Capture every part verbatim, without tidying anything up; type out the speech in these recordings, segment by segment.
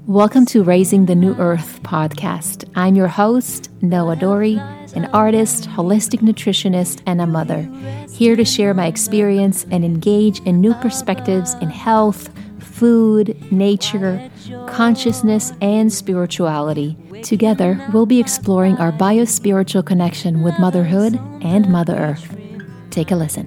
Welcome to Raising the New Earth podcast. I'm your host, Noah Dory, an artist, holistic nutritionist, and a mother, here to share my experience and engage in new perspectives in health, food, nature, consciousness, and spirituality. Together, we'll be exploring our biospiritual connection with motherhood and Mother Earth. Take a listen.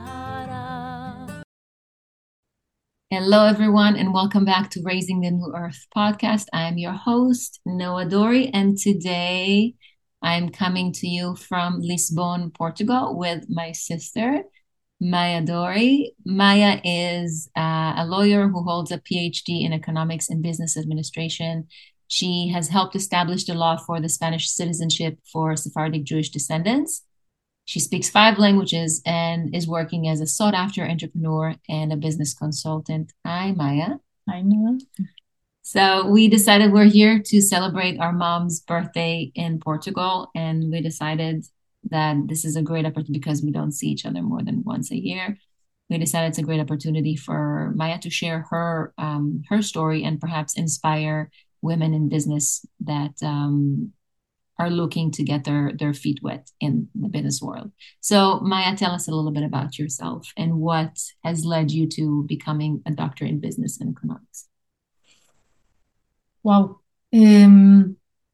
Hello, everyone, and welcome back to Raising the New Earth podcast. I'm your host, Noah Dory, and today I'm coming to you from Lisbon, Portugal, with my sister, Maya Dory. Maya is uh, a lawyer who holds a P H D in economics and business administration. She has helped establish the law for the Spanish citizenship for Sephardic Jewish descendants. She speaks five languages and is working as a sought-after entrepreneur and a business consultant. Hi, Maya. Hi, Noah. So we decided we're here to celebrate our mom's birthday in Portugal, and we decided that this is a great opportunity because we don't see each other more than once a year. We decided it's a great opportunity for Maya to share her um, her story and perhaps inspire women in business that um, are looking to get their, their feet wet in the business world. So Maya, tell us a little bit about yourself and what has led you to becoming a doctor in business and economics. Wow. Um,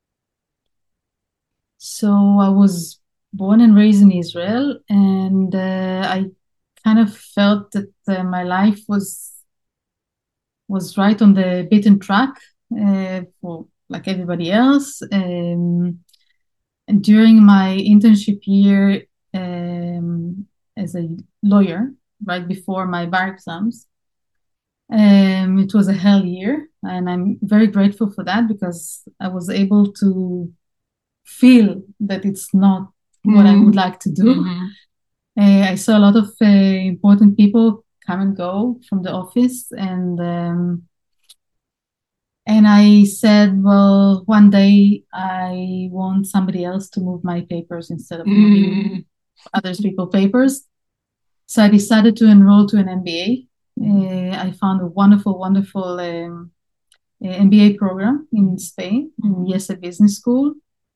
so I was born and raised in Israel, and uh, I kind of felt that uh, my life was was right on the beaten track, uh, for like everybody else. Um, and during my internship year um, as a lawyer, right before my bar exams, um, it was a hell year, and I'm very grateful for that because I was able to feel that it's not mm-hmm. what I would like to do. Mm-hmm. Uh, I saw a lot of uh, important people come and go from the office, and um, and I said, well, one day I want somebody else to move my papers instead of moving mm-hmm. other people's papers. So I decided to enroll to an M B A. Uh, I found a wonderful, wonderful um, uh, M B A program in Spain, in IESE Business School.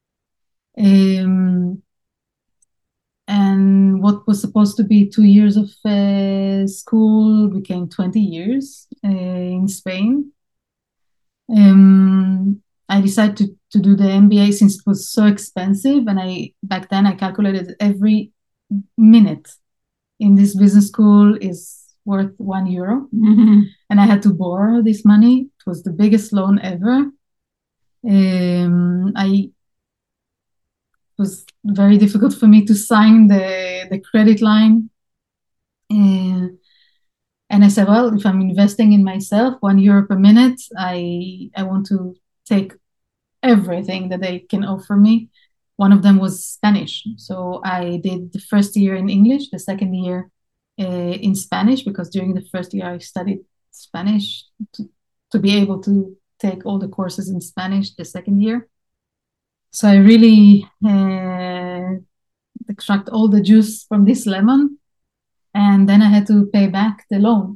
Um, and what was supposed to be two years of uh, school became twenty years uh, in Spain. Um, I decided to, to do the M B A since it was so expensive. And I back then I calculated every minute in this business school is worth one euro. Mm-hmm. And I had to borrow this money. It was the biggest loan ever. Um, I it was very difficult for me to sign the, the credit line. Uh, and I said, well, if I'm investing in myself, one euro per minute, I I want to take everything that they can offer me. One of them was Spanish. So I did the first year in English, the second year uh, in Spanish, because during the first year I studied Spanish to, to be able to take all the courses in Spanish the second year. So I really uh, extract all the juice from this lemon, and then I had to pay back the loan.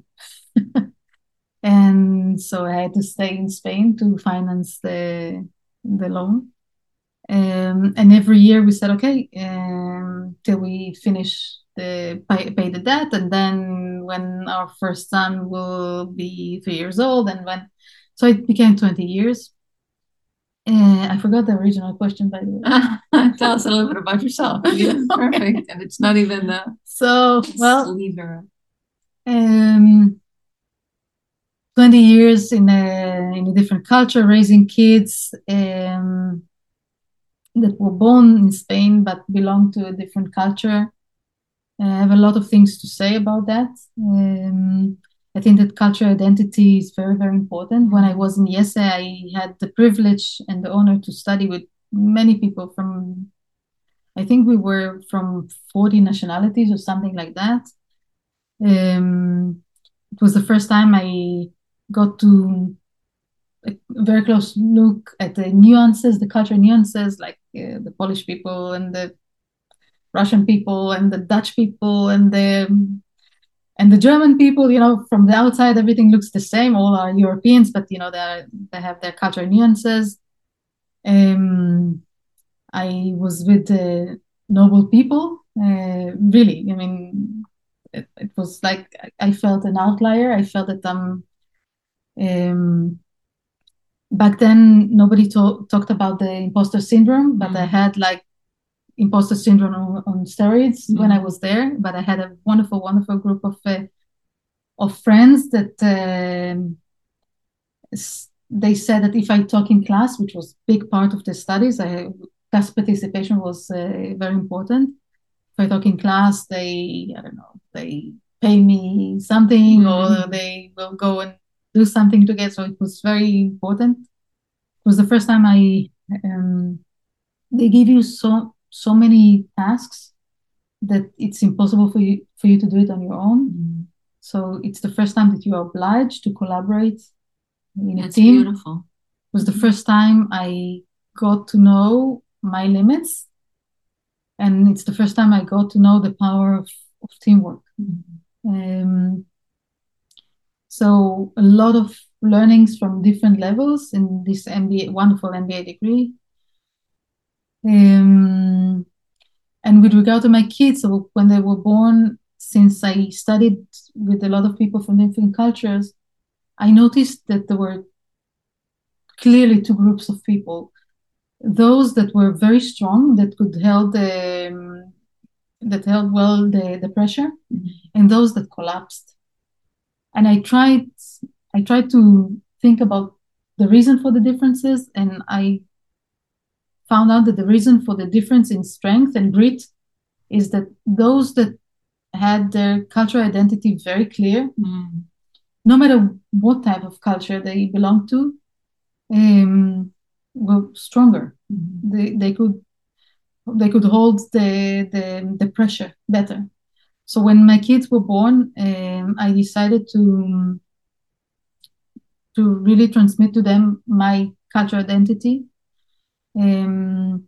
And so I had to stay in Spain to finance the the loan. Um, and every year we said, okay, um, till we finish the pay, pay the debt, and then when our first son will be three years old, and when so it became twenty years. Uh, I forgot the original question, by the way. Tell us a little bit about yourself. Yeah, perfect. Okay. And it's not even the so well. Sliver. Um, twenty years in a in a different culture, raising kids um, that were born in Spain but belong to a different culture. Uh, I have a lot of things to say about that. Um, I think that cultural identity is very, very important. When I was in IESE, I had the privilege and the honor to study with many people from, I think we were from forty nationalities or something like that. Um, it was the first time I got to a very close look at the nuances, the cultural nuances, like uh, the Polish people and the Russian people and the Dutch people and the And the German people, you know, from the outside, everything looks the same. All are Europeans, but, you know, they they have their cultural nuances. Um, I was with uh, noble people, uh, really. I mean, it, it was like I felt an outlier. I felt that I'm, um, back then, nobody to- talked about the imposter syndrome, but mm. I had like imposter syndrome on, on steroids mm. when I was there. But I had a wonderful, wonderful group of uh, of friends that um, they said that if I talk in class, which was a big part of the studies, I, class participation was uh, very important. If I talk in class, they, I don't know, they pay me something mm-hmm. or they will go and do something together. So it was very important. It was the first time I, um, they give you so, so many tasks that it's impossible for you, for you to do it on your own. Mm-hmm. So it's the first time that you are obliged to collaborate in That's a team. Beautiful. It was the first time I got to know my limits. And it's the first time I got to know the power of, of teamwork. Mm-hmm. Um, so a lot of learnings from different levels in this M B A, wonderful M B A degree. Um, and with regard to my kids, so when they were born, since I studied with a lot of people from different cultures, I noticed that there were clearly two groups of people. Those that were very strong, that could hold the, um, that held well the, the pressure, mm-hmm. and those that collapsed. And I tried, I tried to think about the reason for the differences, and I found out that the reason for the difference in strength and grit is that those that had their cultural identity very clear, mm-hmm. no matter what type of culture they belonged to, um, were stronger. Mm-hmm. They they could they could hold the, the the pressure better. So when my kids were born, um, I decided to to really transmit to them my cultural identity. Um,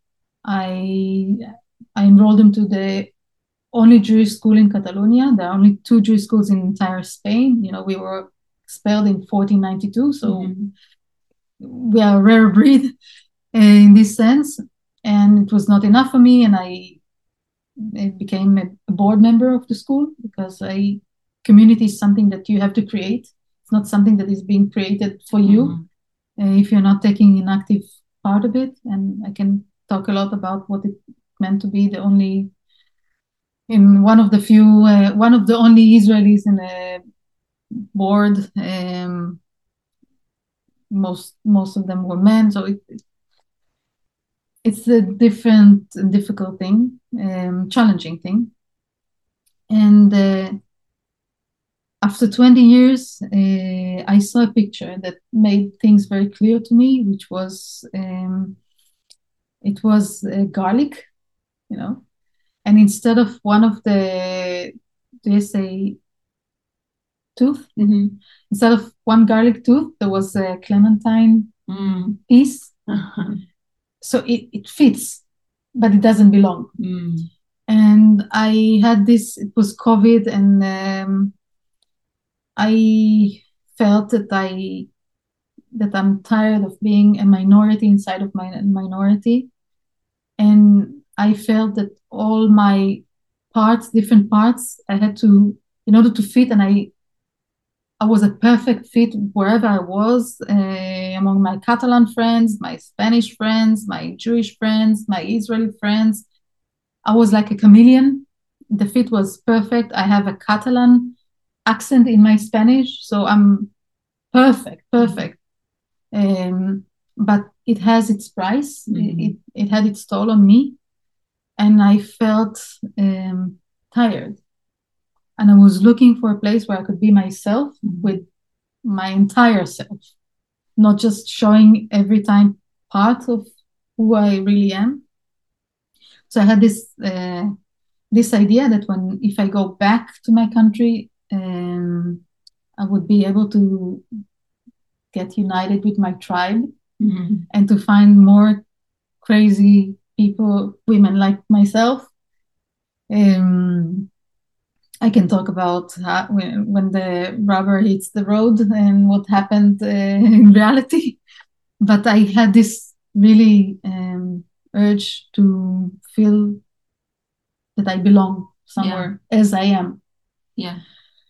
I I enrolled them to the only Jewish school in Catalonia. There are only two Jewish schools in entire Spain. You know, we were expelled in fourteen ninety-two, so mm-hmm. we are a rare breed in this sense. And it was not enough for me, and I, I became a board member of the school because I community is something that you have to create. It's not something that is being created for you mm-hmm. uh, if you're not taking an active part of it. And I can talk a lot about what it meant to be the only, in one of the few, uh, one of the only Israelis in a board. Um, most most of them were men, so it, it's a different and difficult thing, um, challenging thing. And uh, after twenty years, uh, I saw a picture that made things very clear to me, which was, um, it was uh, garlic, you know, and instead of one of the, do you say tooth? Mm-hmm. Instead of one garlic tooth, there was a clementine mm. piece. Uh-huh. So it, it fits, but it doesn't belong. Mm. And I had this, it was COVID, and um, I felt that I that I'm tired of being a minority inside of my minority. And I felt that all my parts, different parts, I had to, in order to fit, and I I was a perfect fit wherever I was, uh, among my Catalan friends, my Spanish friends, my Jewish friends, my Israeli friends. I was like a chameleon. The fit was perfect. I have a Catalan accent in my Spanish, so I'm perfect, perfect. Um, but it has its price. Mm-hmm. It, it, it had its toll on me, and I felt um, tired. And I was looking for a place where I could be myself with my entire self, not just showing every time part of who I really am. So I had this uh, this idea that when, if I go back to my country, um, I would be able to get united with my tribe mm-hmm. and to find more crazy people, women like myself. Um, I can talk about how, when, when the rubber hits the road and what happened uh, in reality. But I had this really um, urge to feel that I belong somewhere yeah. as I am. Yeah.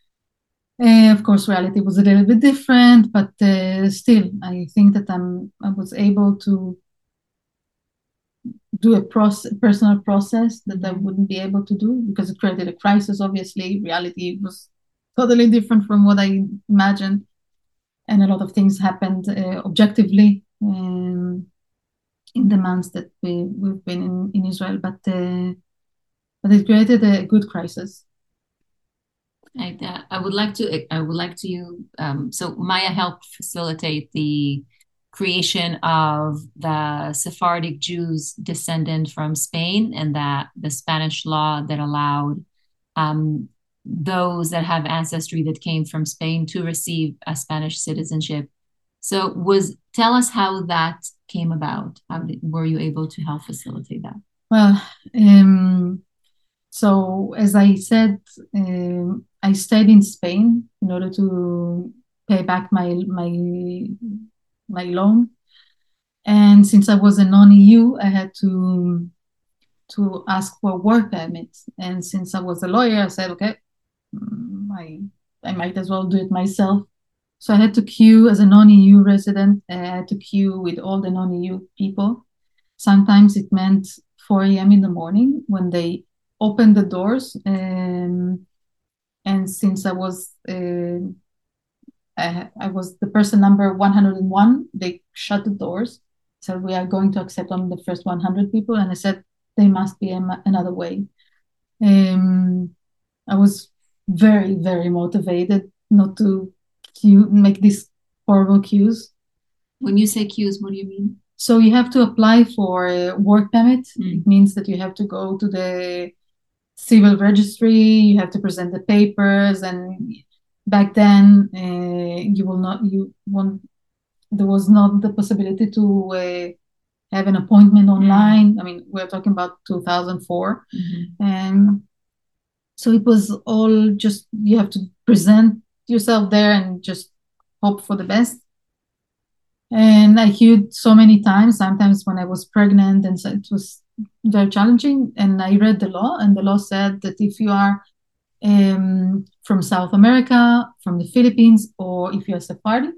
Uh, of course, reality was a little bit different, but uh, still, I think that I'm I was able to do a process, personal process that I wouldn't be able to do because it created a crisis. Obviously, reality was totally different from what I imagined, and a lot of things happened uh, objectively um, in the months that we we've been in, in Israel. But uh, but it created a good crisis. I, uh, I would like to I would like to um, so Maya helped facilitate the creation of the Sephardic Jews descendant from Spain, and that the Spanish law that allowed um, those that have ancestry that came from Spain to receive a Spanish citizenship. So was tell us how that came about. How did, were you able to help facilitate that? Well, um, so as I said, um, I stayed in Spain in order to pay back my my my loan. And since I was a non-E U, I had to to ask for work permit. And since I was a lawyer, I said, okay, I I might as well do it myself. So I had to queue as a non-E U resident. I had to queue with all the non-E U people. Sometimes it meant four a.m. in the morning when they opened the doors. Um, and since I was uh, I, I was the person number one hundred one, they shut the doors. Said we are going to accept only the first one hundred people, and I said there must be a, another way. Um, I was very very motivated not to queue, make these horrible queues. When you say queues, what do you mean? So you have to apply for a work permit. Mm. It means that you have to go to the civil registry, you have to present the papers, and back then uh, you will not, you won't, there was not the possibility to uh, have an appointment online. Mm. I mean, we're talking about two thousand four. Mm-hmm. And so it was all just, you have to present yourself there and just hope for the best. And I queued so many times, sometimes when I was pregnant, and so it was very challenging. And I read the law, and the law said that if you are um, from South America, from the Philippines, or if you're Sephardi,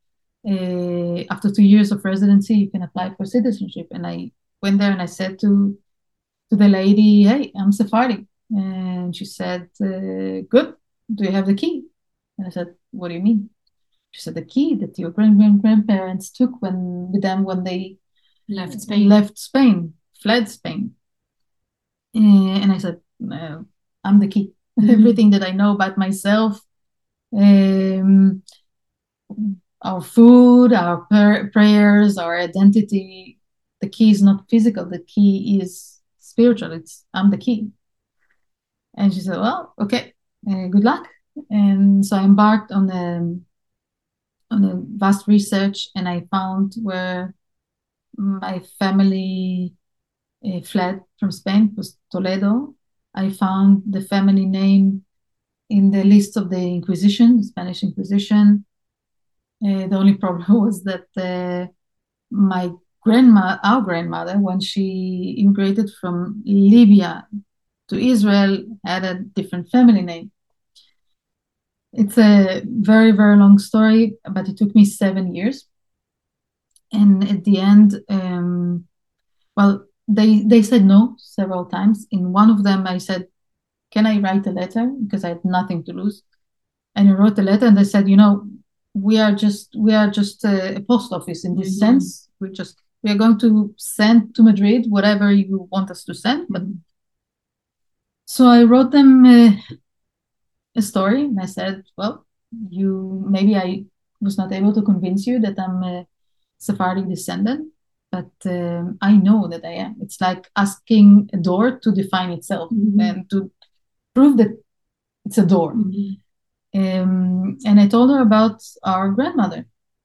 uh, after two years of residency, you can apply for citizenship. And I went there and I said to to the lady, "Hey, I'm Sephardi," and she said, uh, "Good. Do you have the key?" And I said, "What do you mean?" She said, "The key that your grand grand grandparents took when with them when they left Spain, left Spain, fled Spain." Uh, and I said, no, "I'm the key. Mm-hmm. Everything that I know about myself, um, our food, our per- prayers, our identity. The key is not physical. The key is spiritual. It's I'm the key." And she said, "Well, okay, uh, good luck." And so I embarked on the on a vast research, and I found where my family uh, fled from Spain. It was Toledo. I found the family name in the list of the Inquisition, the Spanish Inquisition. Uh, the only problem was that uh, my grandma, our grandmother, when she immigrated from Libya to Israel, had a different family name. It's a very, very long story, but it took me seven years. And at the end, um, well, they they said no several times. In one of them, I said, "Can I write a letter?" Because I had nothing to lose. And I wrote a letter, and they said, "You know, we are just we are just a, a post office in this mm-hmm. sense. We just we are going to send to Madrid whatever you want us to send." But so I wrote them uh, a story, and I said, "Well, you maybe I was not able to convince you that I'm a Sephardic descendant, but um, I know that I am. It's like asking a door to define itself mm-hmm. and to prove that it's a door." Mm-hmm. Um, and I told her about our grandmother,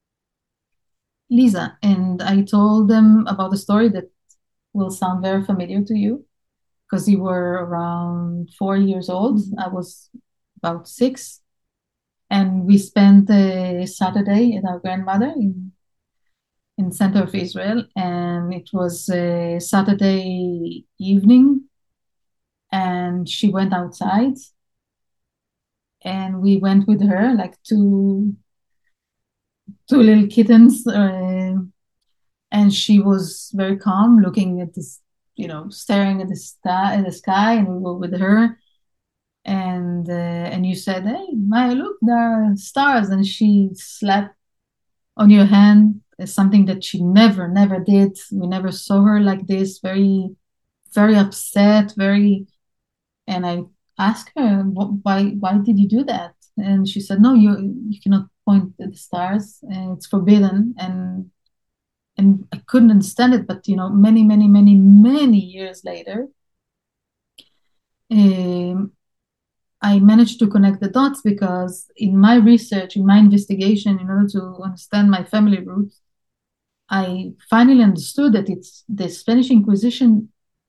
Lisa, and I told them about a story that will sound very familiar to you, because we were around four years old. Mm-hmm. I was about six. And we spent a Saturday at our grandmother in in center of Israel. And it was a Saturday evening. And she went outside. And we went with her, like two, two little kittens. Uh, and she was very calm, looking at this, you know, staring at the sky, at the sky, and we were with her. And uh, and you said, "Hey, Maya, look, there are stars," and she slapped on your hand, as something that she never, never did. We never saw her like this, very, very upset, very. And I asked her, "Why, why did you do that?" And she said, "No, you, you cannot point at the stars, and it's forbidden." And and I couldn't understand it, but you know, many, many, many, many years later, um, I managed to connect the dots, because in my research, in my investigation, in order to understand my family roots, I finally understood that it's the Spanish Inquisition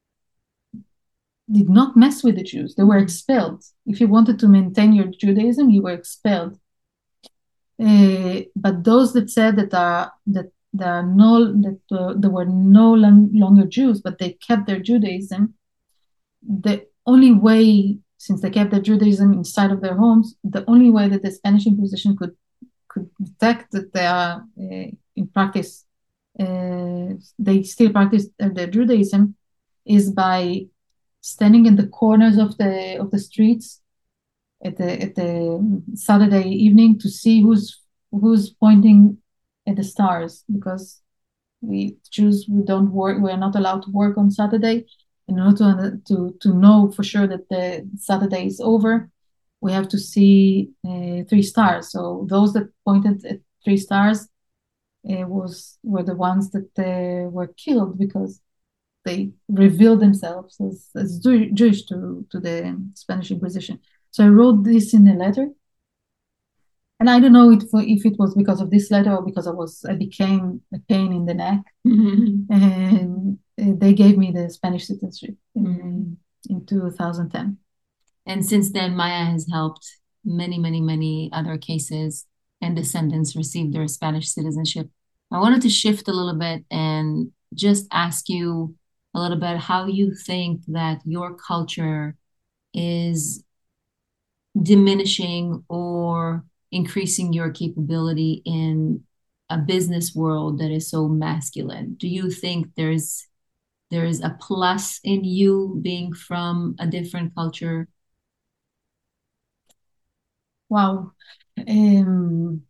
did not mess with the Jews. They were expelled. If you wanted to maintain your Judaism, you were expelled. Uh, but those that said that are that there are no that uh, there were no long, longer Jews, but they kept their Judaism, the only way, since they kept their Judaism inside of their homes, the only way that the Spanish Inquisition could could detect that they are uh, in practice, uh, they still practice their Judaism, is by standing in the corners of the of the streets at the at the Saturday evening to see who's who's pointing at the stars, because we Jews, we don't work, we are not allowed to work on Saturday. In order to to to know for sure that the Saturday is over, we have to see uh, three stars. So those that pointed at three stars uh, was were the ones that uh, were killed, because they revealed themselves as, as Jewish to, to the Spanish Inquisition. So I wrote this in a letter. And I don't know if, if it was because of this letter or because I was I became a pain in the neck. Mm-hmm. And they gave me the Spanish citizenship in, mm-hmm. in two thousand ten. And since then, Maya has helped many, many, many other cases, and descendants receive their Spanish citizenship. I wanted to shift a little bit and just ask you a little bit how you think that your culture is diminishing or increasing your capability in a business world that is so masculine. Do you think there's there's a plus in you being from a different culture? Wow. Um,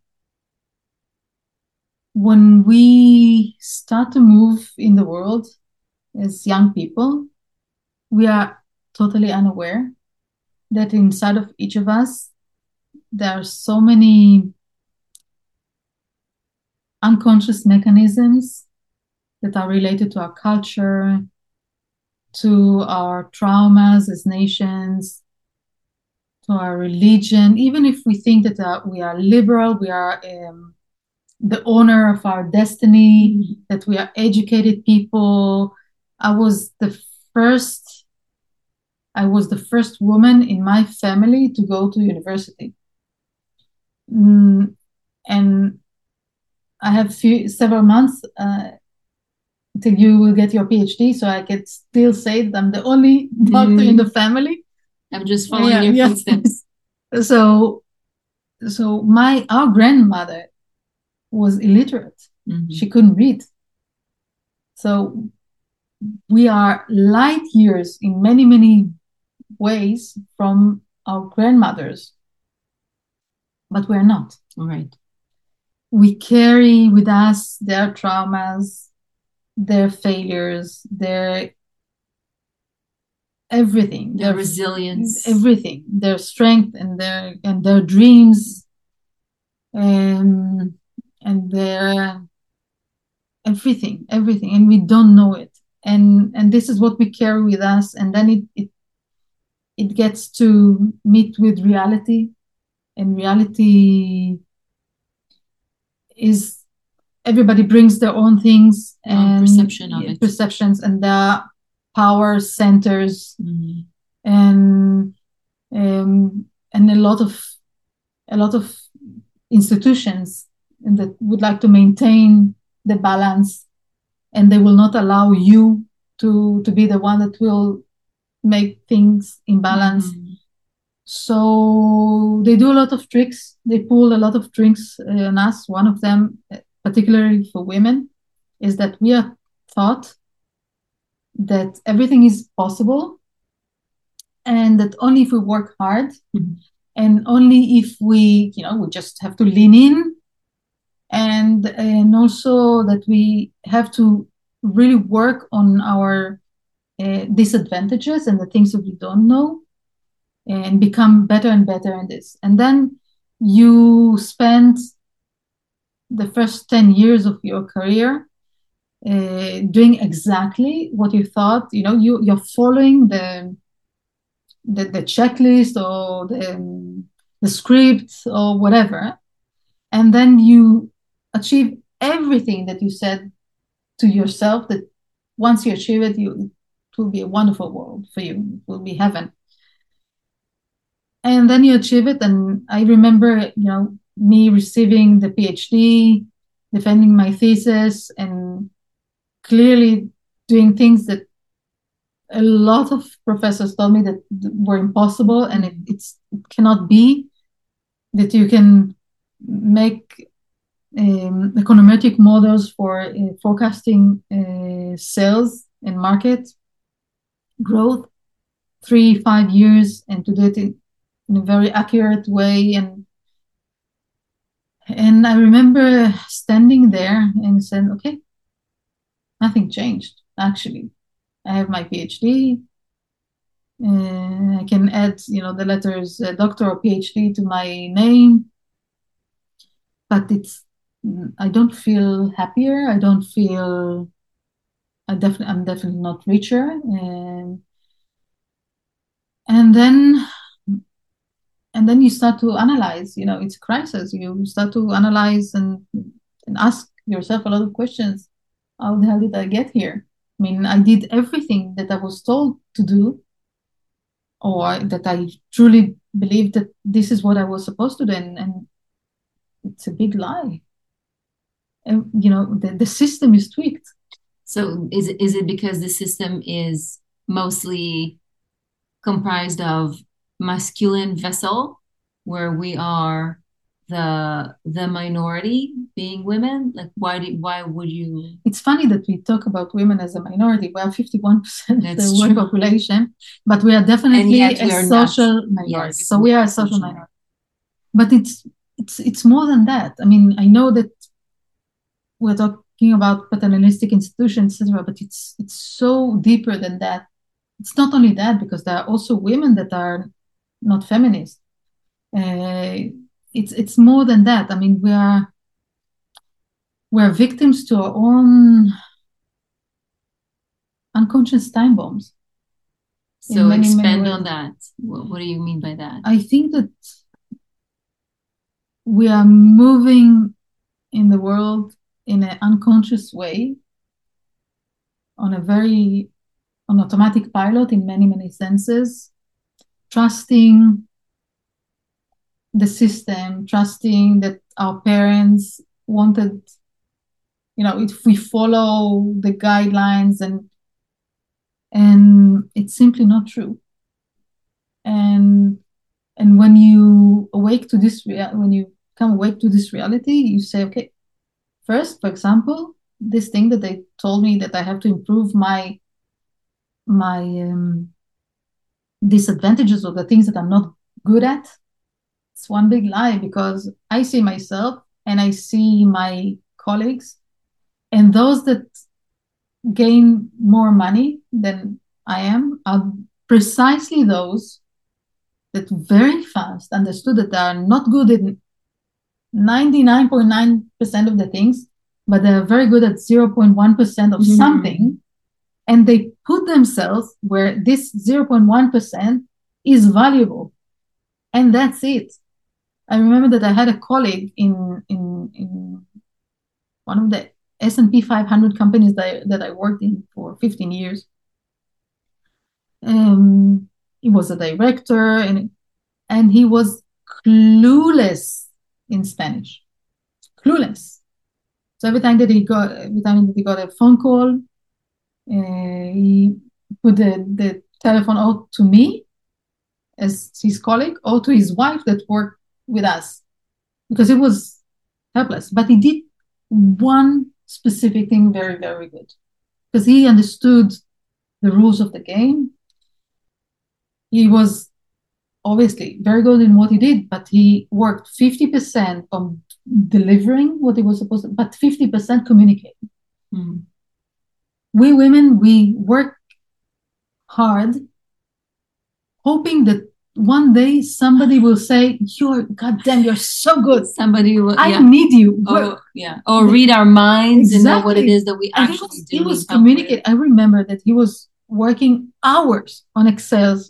when we start to move in the world as young people, we are totally unaware that inside of each of us, there are so many unconscious mechanisms that are related to our culture, to our traumas as nations, to our religion. Even if we think that uh, we are liberal, we are um, the owner of our destiny, mm-hmm. that we are educated people. I was the first, I was the first woman in my family to go to university. Mm, and I have few, several months uh, until you will get your PhD, so I can still say that I'm the only doctor mm. in the family. I'm just following yeah, your yeah. footsteps. so, so my our grandmother was illiterate. Mm-hmm. She couldn't read. So we are light years in many, many ways from our grandmothers, but we're not. Right. We carry with us their traumas, their failures, their everything, their, their resilience, everything, their strength and their and their dreams, and and their everything, everything, and we don't know it. And and this is what we carry with us, and then it it it gets to meet with reality, and reality is everybody brings their own things and perception of it. perceptions, and there are power centers, mm-hmm. and um, and a lot of a lot of institutions that would like to maintain the balance, and they will not allow you to to be the one that will make things in balance. Mm-hmm. So they do a lot of tricks. They pull a lot of tricks uh, on us. One of them, particularly for women, is that we are taught that everything is possible, and that only if we work hard, mm-hmm. and only if we, you know, we just have to lean in, and and also that we have to really work on our uh, disadvantages and the things that we don't know, and become better and better in this. And then you spend the first ten years of your career uh, doing exactly what you thought. You know, you you're following the the, the checklist or the the script or whatever, and then you achieve everything that you said to yourself that once you achieve it, you it will be a wonderful world for you. It will be heaven. And then you achieve it. And I remember, you know, me receiving the PhD, defending my thesis, and clearly doing things that a lot of professors told me that were impossible, and it, it's, it cannot be that you can make um, econometric models for uh, forecasting uh, sales and market growth three, five years, and to do it in, in a very accurate way. And and I remember standing there and saying, okay, nothing changed, actually. I have my PhD. Uh, I can add, you know, the letters uh, doctor or PhD to my name, but it's, I don't feel happier. I don't feel, I definitely, I'm definitely not richer. And and then and then you start to analyze. You know, it's a crisis. You start to analyze and and ask yourself a lot of questions. How the hell did I get here? I mean, I did everything that I was told to do, or that I truly believed that this is what I was supposed to do, and, and it's a big lie. And, you know, the, the system is tweaked. So is it, is it because the system is mostly comprised of masculine vessel, where we are the the minority, being women? Like, why do why would you? It's funny that we talk about women as a minority. We are fifty-one percent of the world population, but we are definitely a are social not. minority. Yes, so we are a social minority. But it's it's it's more than that. I mean, I know that we're talking about paternalistic institutions, et cetera, but it's it's so deeper than that. It's not only that, because there are also women that are not feminist. Uh, it's it's more than that. I mean, we are we're victims to our own unconscious time bombs. So many, expand many on that. What, what do you mean by that? I think that we are moving in the world in an unconscious way, on a very on automatic pilot in many, many senses, trusting the system, trusting that our parents wanted, you know, if we follow the guidelines, and and it's simply not true. And and when you awake to this, when you come awake to this reality, you say, okay, first, for example, this thing that they told me that I have to improve my my um, disadvantages, or the things that I'm not good at, it's one big lie, because I see myself and I see my colleagues, and those that gain more money than I am are precisely those that very fast understood that they are not good in ninety-nine point nine percent of the things, but they're very good at zero point one percent of mm-hmm. something. And they put themselves where this zero point one percent is valuable. And that's it. I remember that I had a colleague in in, in one of the S and P five hundred companies that I, that I worked in for fifteen years. Um, he was a director, and and he was clueless in Spanish. Clueless. So every time that he got, every time that he got a phone call, uh, he put the, the telephone out to me as his colleague or to his wife that worked with us because it was helpless. But he did one specific thing very, very good because he understood the rules of the game. He was obviously very good in what he did, but he worked fifty percent on delivering what he was supposed to, but fifty percent communicating. Mm. We women, we work hard, hoping that one day somebody will say, "You're goddamn, you're so good. Somebody will, I yeah. need you." Or, yeah, or read our minds exactly. and know what it is that we and actually he was, do. He was communicating. I remember that he was working hours on Excel,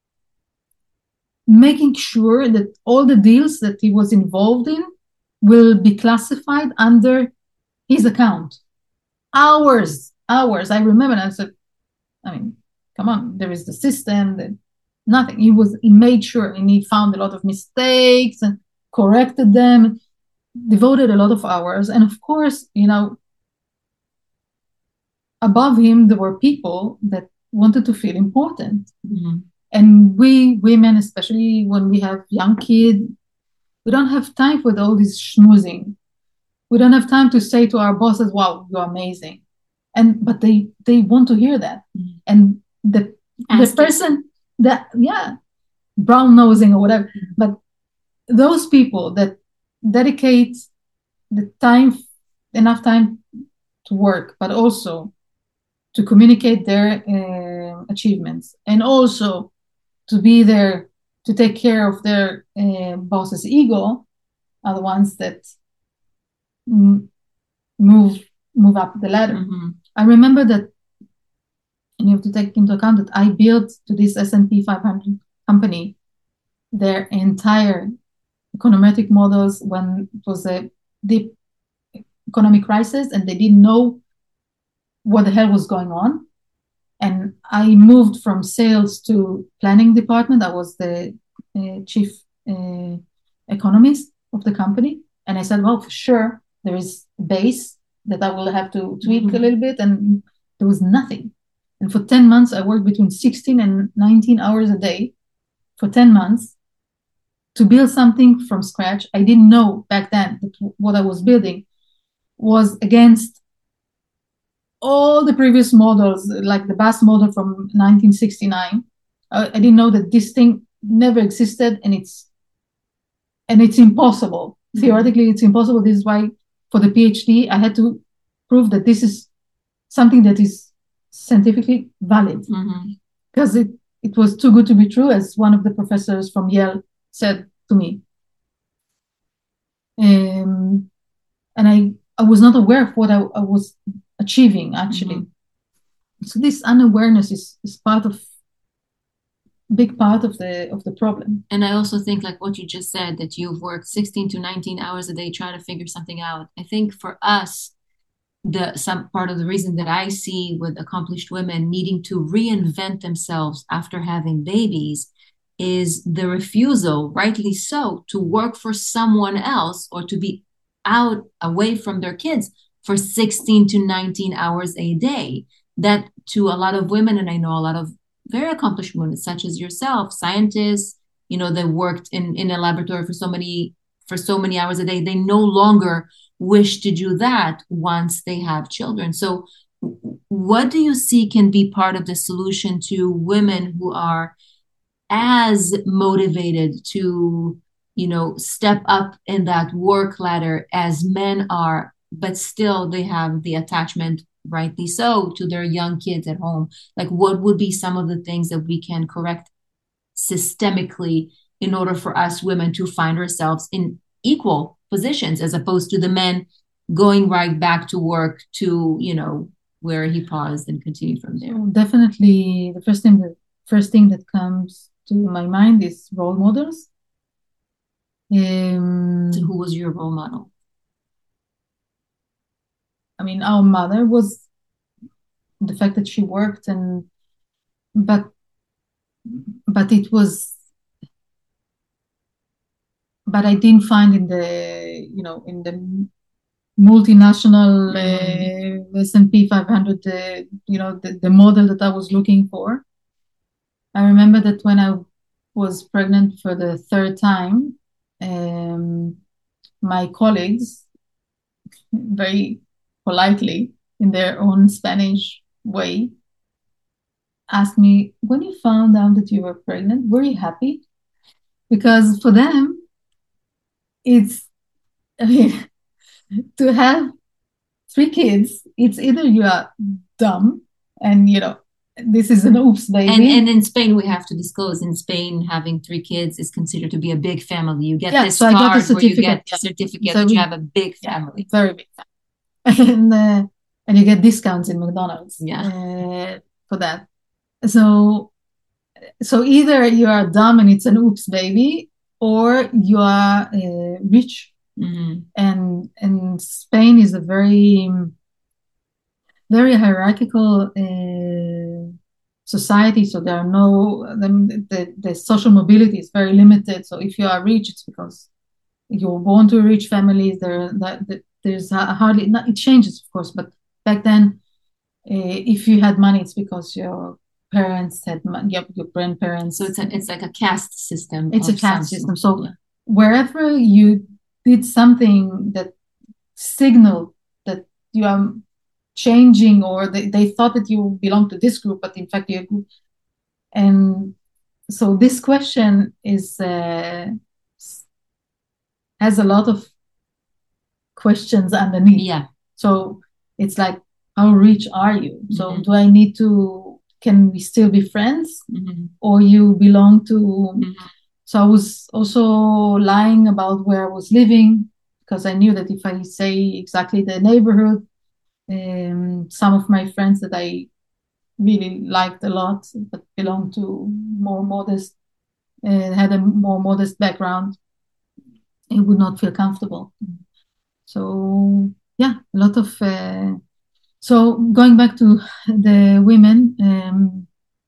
making sure that all the deals that he was involved in will be classified under his account. Hours, hours. I remember, and I said, I mean, come on, there is the system that nothing. He was, he made sure, and he found a lot of mistakes and corrected them, devoted a lot of hours. And of course, you know, above him, there were people that wanted to feel important. Mm-hmm. And we women, especially when we have young kids, we don't have time for all this schmoozing. We don't have time to say to our bosses, wow, you're amazing. And but they they want to hear that. Mm-hmm. And the Ask the person it. that, yeah, brown nosing or whatever, mm-hmm. but those people that dedicate the time, enough time to work, but also to communicate their uh, achievements, and also to be there to take care of their uh, boss's ego, are the ones that m- move move up the ladder. Mm-hmm. I remember that, and you have to take into account that I built to this S and P five hundred company their entire econometric models when it was a deep economic crisis and they didn't know what the hell was going on. And I moved from sales to planning department. I was the uh, chief uh, economist of the company. And I said, well, for sure, there is a base that I will have to tweak mm-hmm. a little bit. And there was nothing. And for ten months, I worked between sixteen and nineteen hours a day for ten months to build something from scratch. I didn't know back then that what I was building was against all the previous models, like the B A S model from nineteen sixty-nine. I, I didn't know that this thing never existed, and it's and it's impossible. Mm-hmm. Theoretically, it's impossible. This is why for the PhD, I had to prove that this is something that is scientifically valid. Mm-hmm. Because it, it was too good to be true, as one of the professors from Yale said to me. Um, and I, I was not aware of what I, I was achieving, actually. Mm-hmm. So this unawareness is, is part of big part of the of the problem. And I also think, like what you just said, that you've worked sixteen to nineteen hours a day trying to figure something out. I think for us, the some part of the reason that I see with accomplished women needing to reinvent themselves after having babies is the refusal, rightly so, to work for someone else or to be out away from their kids for sixteen to nineteen hours a day. That to a lot of women, and I know a lot of very accomplished women, such as yourself, scientists, you know, that worked in, in a laboratory for so many for so many hours a day, they no longer wish to do that once they have children. So what do you see can be part of the solution to women who are as motivated to, you know, step up in that work ladder as men are, but still they have the attachment, rightly so, to their young kids at home? Like, what would be some of the things that we can correct systemically in order for us women to find ourselves in equal positions, as opposed to the men going right back to work to, you know, where he paused and continued from there? So definitely the first thing that first thing that comes to my mind is role models. Um, so who was your role model? I mean, our mother was the fact that she worked, and but but it was, but I didn't find in the, you know, in the multinational Mm-hmm. uh, S and P five hundred, uh, you know, the, the model that I was looking for. I remember that when I was pregnant for the third time, um, my colleagues, very politely, in their own Spanish way, asked me, when you found out that you were pregnant, were you happy? Because for them, it's, I mean, to have three kids, it's either you are dumb and, you know, this is an oops baby. And and in Spain, we have to disclose. In Spain, having three kids is considered to be a big family. You get Yeah, this so I got a card where you certificate. get Yeah. a certificate So that we- you have a big family. Very big family. and uh, and you get discounts in McDonald's. Yeah. Uh, for that. So so either you are dumb and it's an oops baby, or you are uh, rich. Mm-hmm. And and Spain is a very very hierarchical uh, society, so there are no the, the the social mobility is very limited. So if you are rich, it's because you're born to a rich family. There that, that there's hardly not, it changes, of course, but back then, uh, if you had money, it's because your parents had money, your, your grandparents. So it's a, it's like a caste system. It's a of caste some system. sort. So Yeah. wherever you did something that signaled that you are changing, or they, they thought that you belong to this group, but in fact you're a group. And so this question is uh, has a lot of questions underneath. Yeah. So it's like, how rich are you? So Mhm. do I need to, can we still be friends? Mhm. Or you belong to, Mhm. so I was also lying about where I was living, because I knew that if I say exactly the neighborhood, um, some of my friends that I really liked a lot, but belonged to more modest, uh, had a more modest background, it would not feel comfortable. So yeah, a lot of, uh, so going back to the women, um,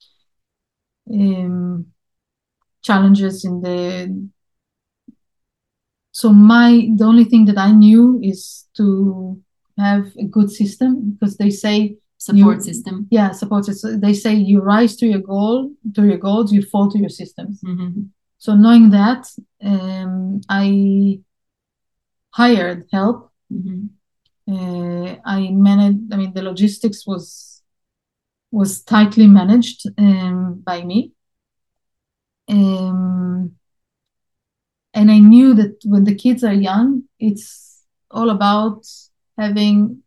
um, challenges in the, so my, the only thing that I knew is to have a good system, because they say Support you, system. yeah, support system. They say you rise to your goal, to your goals, you fall to your systems. Mm-hmm. So knowing that, um, I hired help. Mm-hmm. Uh, I managed, I mean, the logistics was was tightly managed um, by me. Um, and I knew that when the kids are young, it's all about having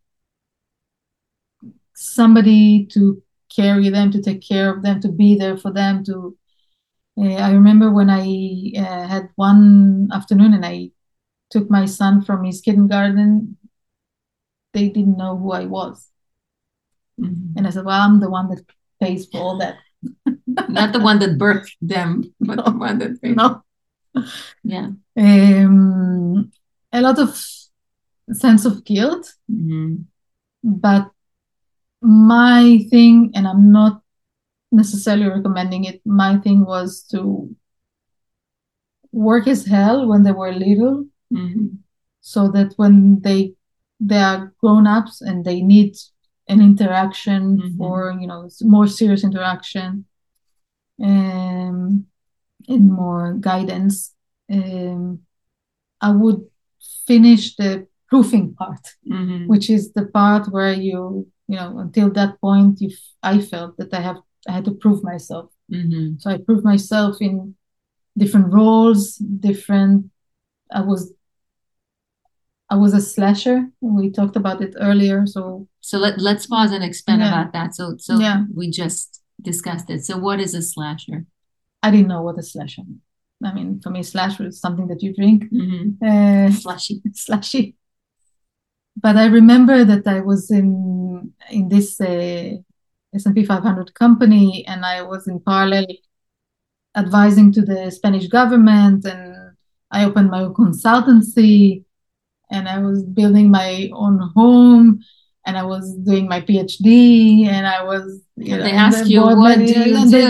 somebody to carry them, to take care of them, to be there for them. To uh, I remember when I uh, had one afternoon and I took my son from his kindergarten, they didn't know who I was. Mm-hmm. And I said, well, I'm the one that pays for all that. Not the one that birthed them, but no. The one that paid. No. Yeah. Um, a lot of sense of guilt. Mm-hmm. But my thing, and I'm not necessarily recommending it, my thing was to work as hell when they were little, mm-hmm. so that when they they are grown-ups and they need an interaction, mm-hmm. for, you know, more serious interaction, um, and more guidance, um, I would finish the proofing part, mm-hmm. which is the part where you, you know, until that point, if I felt that I have, I had to prove myself. Mm-hmm. So I proved myself in different roles, different, I was, I was a slasher. We talked about it earlier. So, so let, let's pause and expand, yeah. about that. So, so yeah. we just discussed it. So what is a slasher? I didn't know what a slasher meant. I mean, for me, slasher is something that you drink. Mm-hmm. Uh, slashy. Slashy. But I remember that I was in in this uh, S and P five hundred company, and I was in parallel advising to the Spanish government, and I opened my own consultancy, and I was building my own home, and I was doing my PhD, and I was, you know, they ask you, what do you do?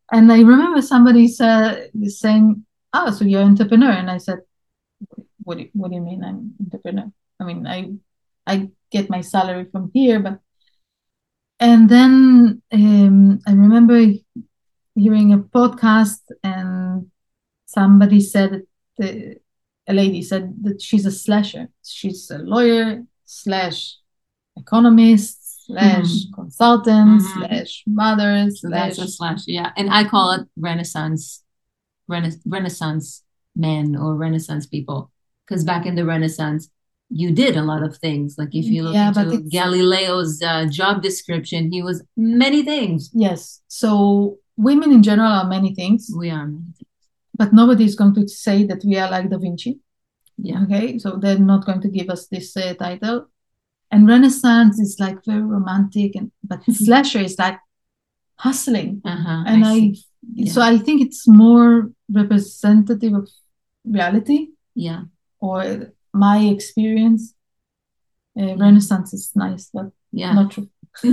And I remember somebody said, saying, "Oh, so you're an entrepreneur?" And I said, "What do you, what do you mean I'm an entrepreneur? I mean, I I get my salary from here, but..." And then um, I remember hearing a podcast, and somebody said that the, a lady said that she's a slasher. She's a lawyer slash economist slash Mhm. consultant Mhm. slash mother So that's slash... a slash, yeah. And I call it Renaissance, rena- Renaissance men or Renaissance people. Because back in the Renaissance, you did a lot of things. Like if you look Yeah, but into it's... Galileo's uh, job description, he was many things. Yes. So women in general are many things, We are many things. but nobody is going to say that we are like Da Vinci. Yeah. Okay. So they're not going to give us this uh, title. And Renaissance is like very romantic, and but slasher is like hustling. Uh-huh, and I I, see. Yeah. so I think it's more representative of reality Yeah. or my experience. Uh, Renaissance is nice, but Yeah. not true.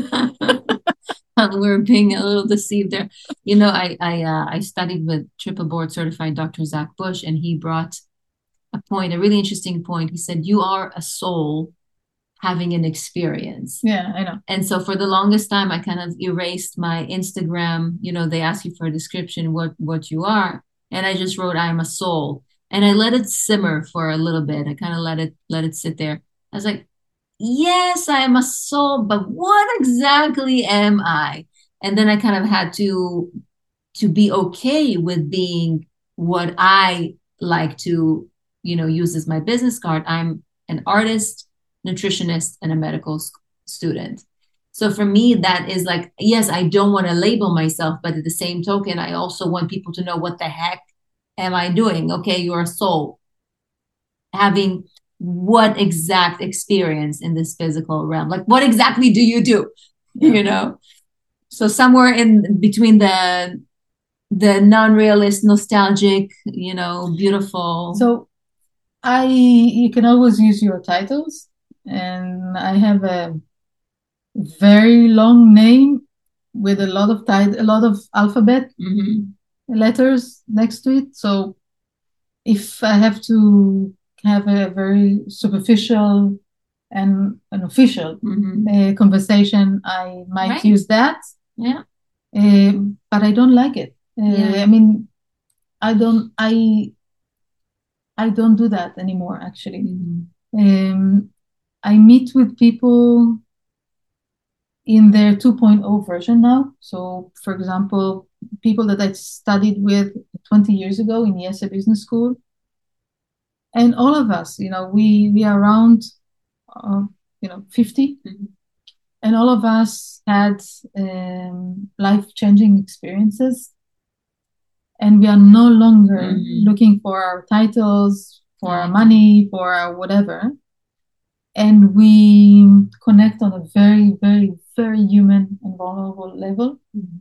We're being a little deceived there. You know, I I uh, I studied with triple board certified Doctor Zach Bush, and he brought a point, a really interesting point. He said, "You are a soul having an experience." Yeah, I know. And so for the longest time, I kind of erased my Instagram. You know, they ask you for a description, what what you are, and I just wrote, "I am a soul," and I let it simmer for a little bit. I kind of let it let it sit there. I was like, yes, I am a soul, but what exactly am I? And then I kind of had to to be okay with being what I like to, you know, use as my business card. I'm an artist, nutritionist, and a medical student. So for me, that is like, yes, I don't want to label myself, but at the same token, I also want people to know what the heck am I doing? Okay, you're a soul. Having what exact experience in this physical realm? Like, what exactly do you do? Yeah. You know? So somewhere in between the the non-realist, nostalgic, you know, beautiful. So I, you can always use your titles, and I have a very long name with a lot of tit- a lot of alphabet mm-hmm. letters next to it. So if I have to have a very superficial and an official mm-hmm. uh, conversation, I might right. use that. Yeah. Uh, but I don't like it. Uh, yeah. I mean, I don't, I, I don't do that anymore, actually. Mm-hmm. Um, I meet with people in their two point oh version now. So, for example, people that I studied with twenty years ago in Yeshe Business School. And all of us, you know, we, we are around, uh, you know, fifty. Mm-hmm. And all of us had um, life-changing experiences. And we are no longer mm-hmm. looking for our titles, for mm-hmm. our money, for our whatever. And we connect on a very, very, very human and vulnerable level. Mm-hmm.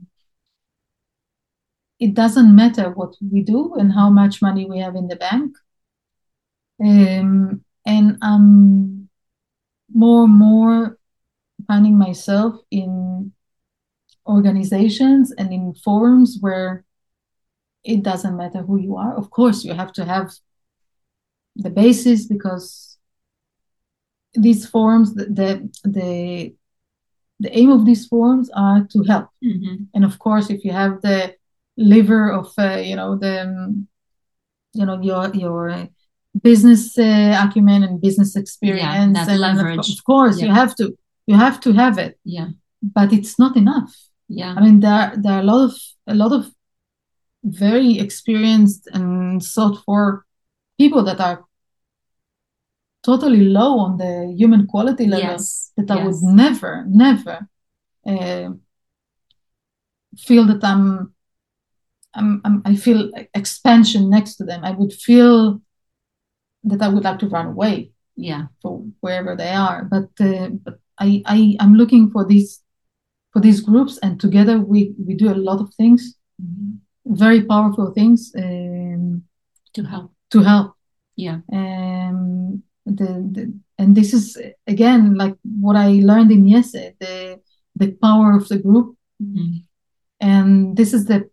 It doesn't matter what we do and how much money we have in the bank. Um, and I'm more and more finding myself in organizations and in forums where it doesn't matter who you are. Of course, you have to have the basis, because these forums, the the the, the aim of these forums are to help. Mm-hmm. And of course, if you have the liver of uh, you know the you know your your business uh, acumen and business experience, yeah, that and leverage. Of, of course, yeah. you have to you have to have it. Yeah, but it's not enough. Yeah, I mean, there there are a lot of a lot of very experienced and sought for people that are totally low on the human quality level. Yes. that I yes. would never, never uh, feel that I'm, I'm, I'm, I feel expansion next to them. I would feel that I would like to run away. Yeah, for wherever they are. But uh, but I, I I'm looking for these for these groups, and together we we do a lot of things. Mm-hmm. Very powerful things um, to help. To help, yeah. Um, the, the and this is again like what I learned in Yeshe, the the power of the group, mm-hmm. and this is the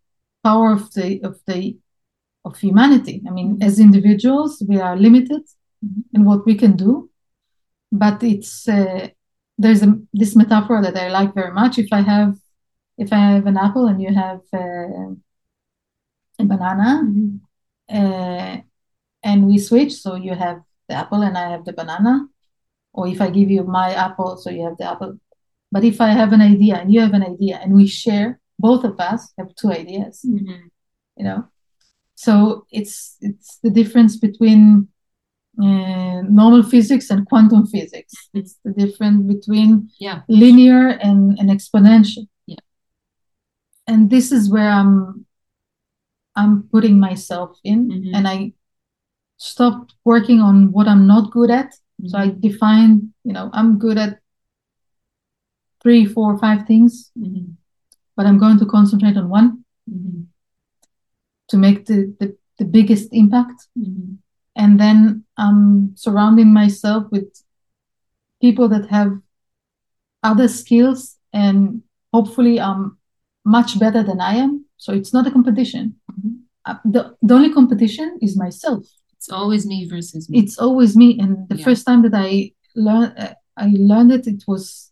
power of the of the of humanity. I mean, Mhm. as individuals, we are limited Mhm. in what we can do, but it's uh, there's a, this metaphor that I like very much. If I have if I have an apple and you have uh, a banana, Mhm. uh, and we switch, so you have the apple and I have the banana, or if I give you my apple, so you have the apple. But if I have an idea and you have an idea and we share, both of us have two ideas, Mhm. you know. So it's it's the difference between uh, normal physics and quantum physics. It's the difference between Yeah. linear and, and exponential. Yeah. And this is where I'm I'm putting myself in, Mhm. and I stopped working on what I'm not good at. So I Mhm. define, you know, I'm good at three, four, five things, Mhm. but I'm going to concentrate on one Mhm. to make the, the, the biggest impact. Mhm. And then I'm surrounding myself with people that have other skills and hopefully I'm much better than I am. So it's not a competition. Mhm. Uh, the, the only competition is myself. It's always me versus me. It's always me. And the Yeah. first time that I learned, uh, I learned it, it was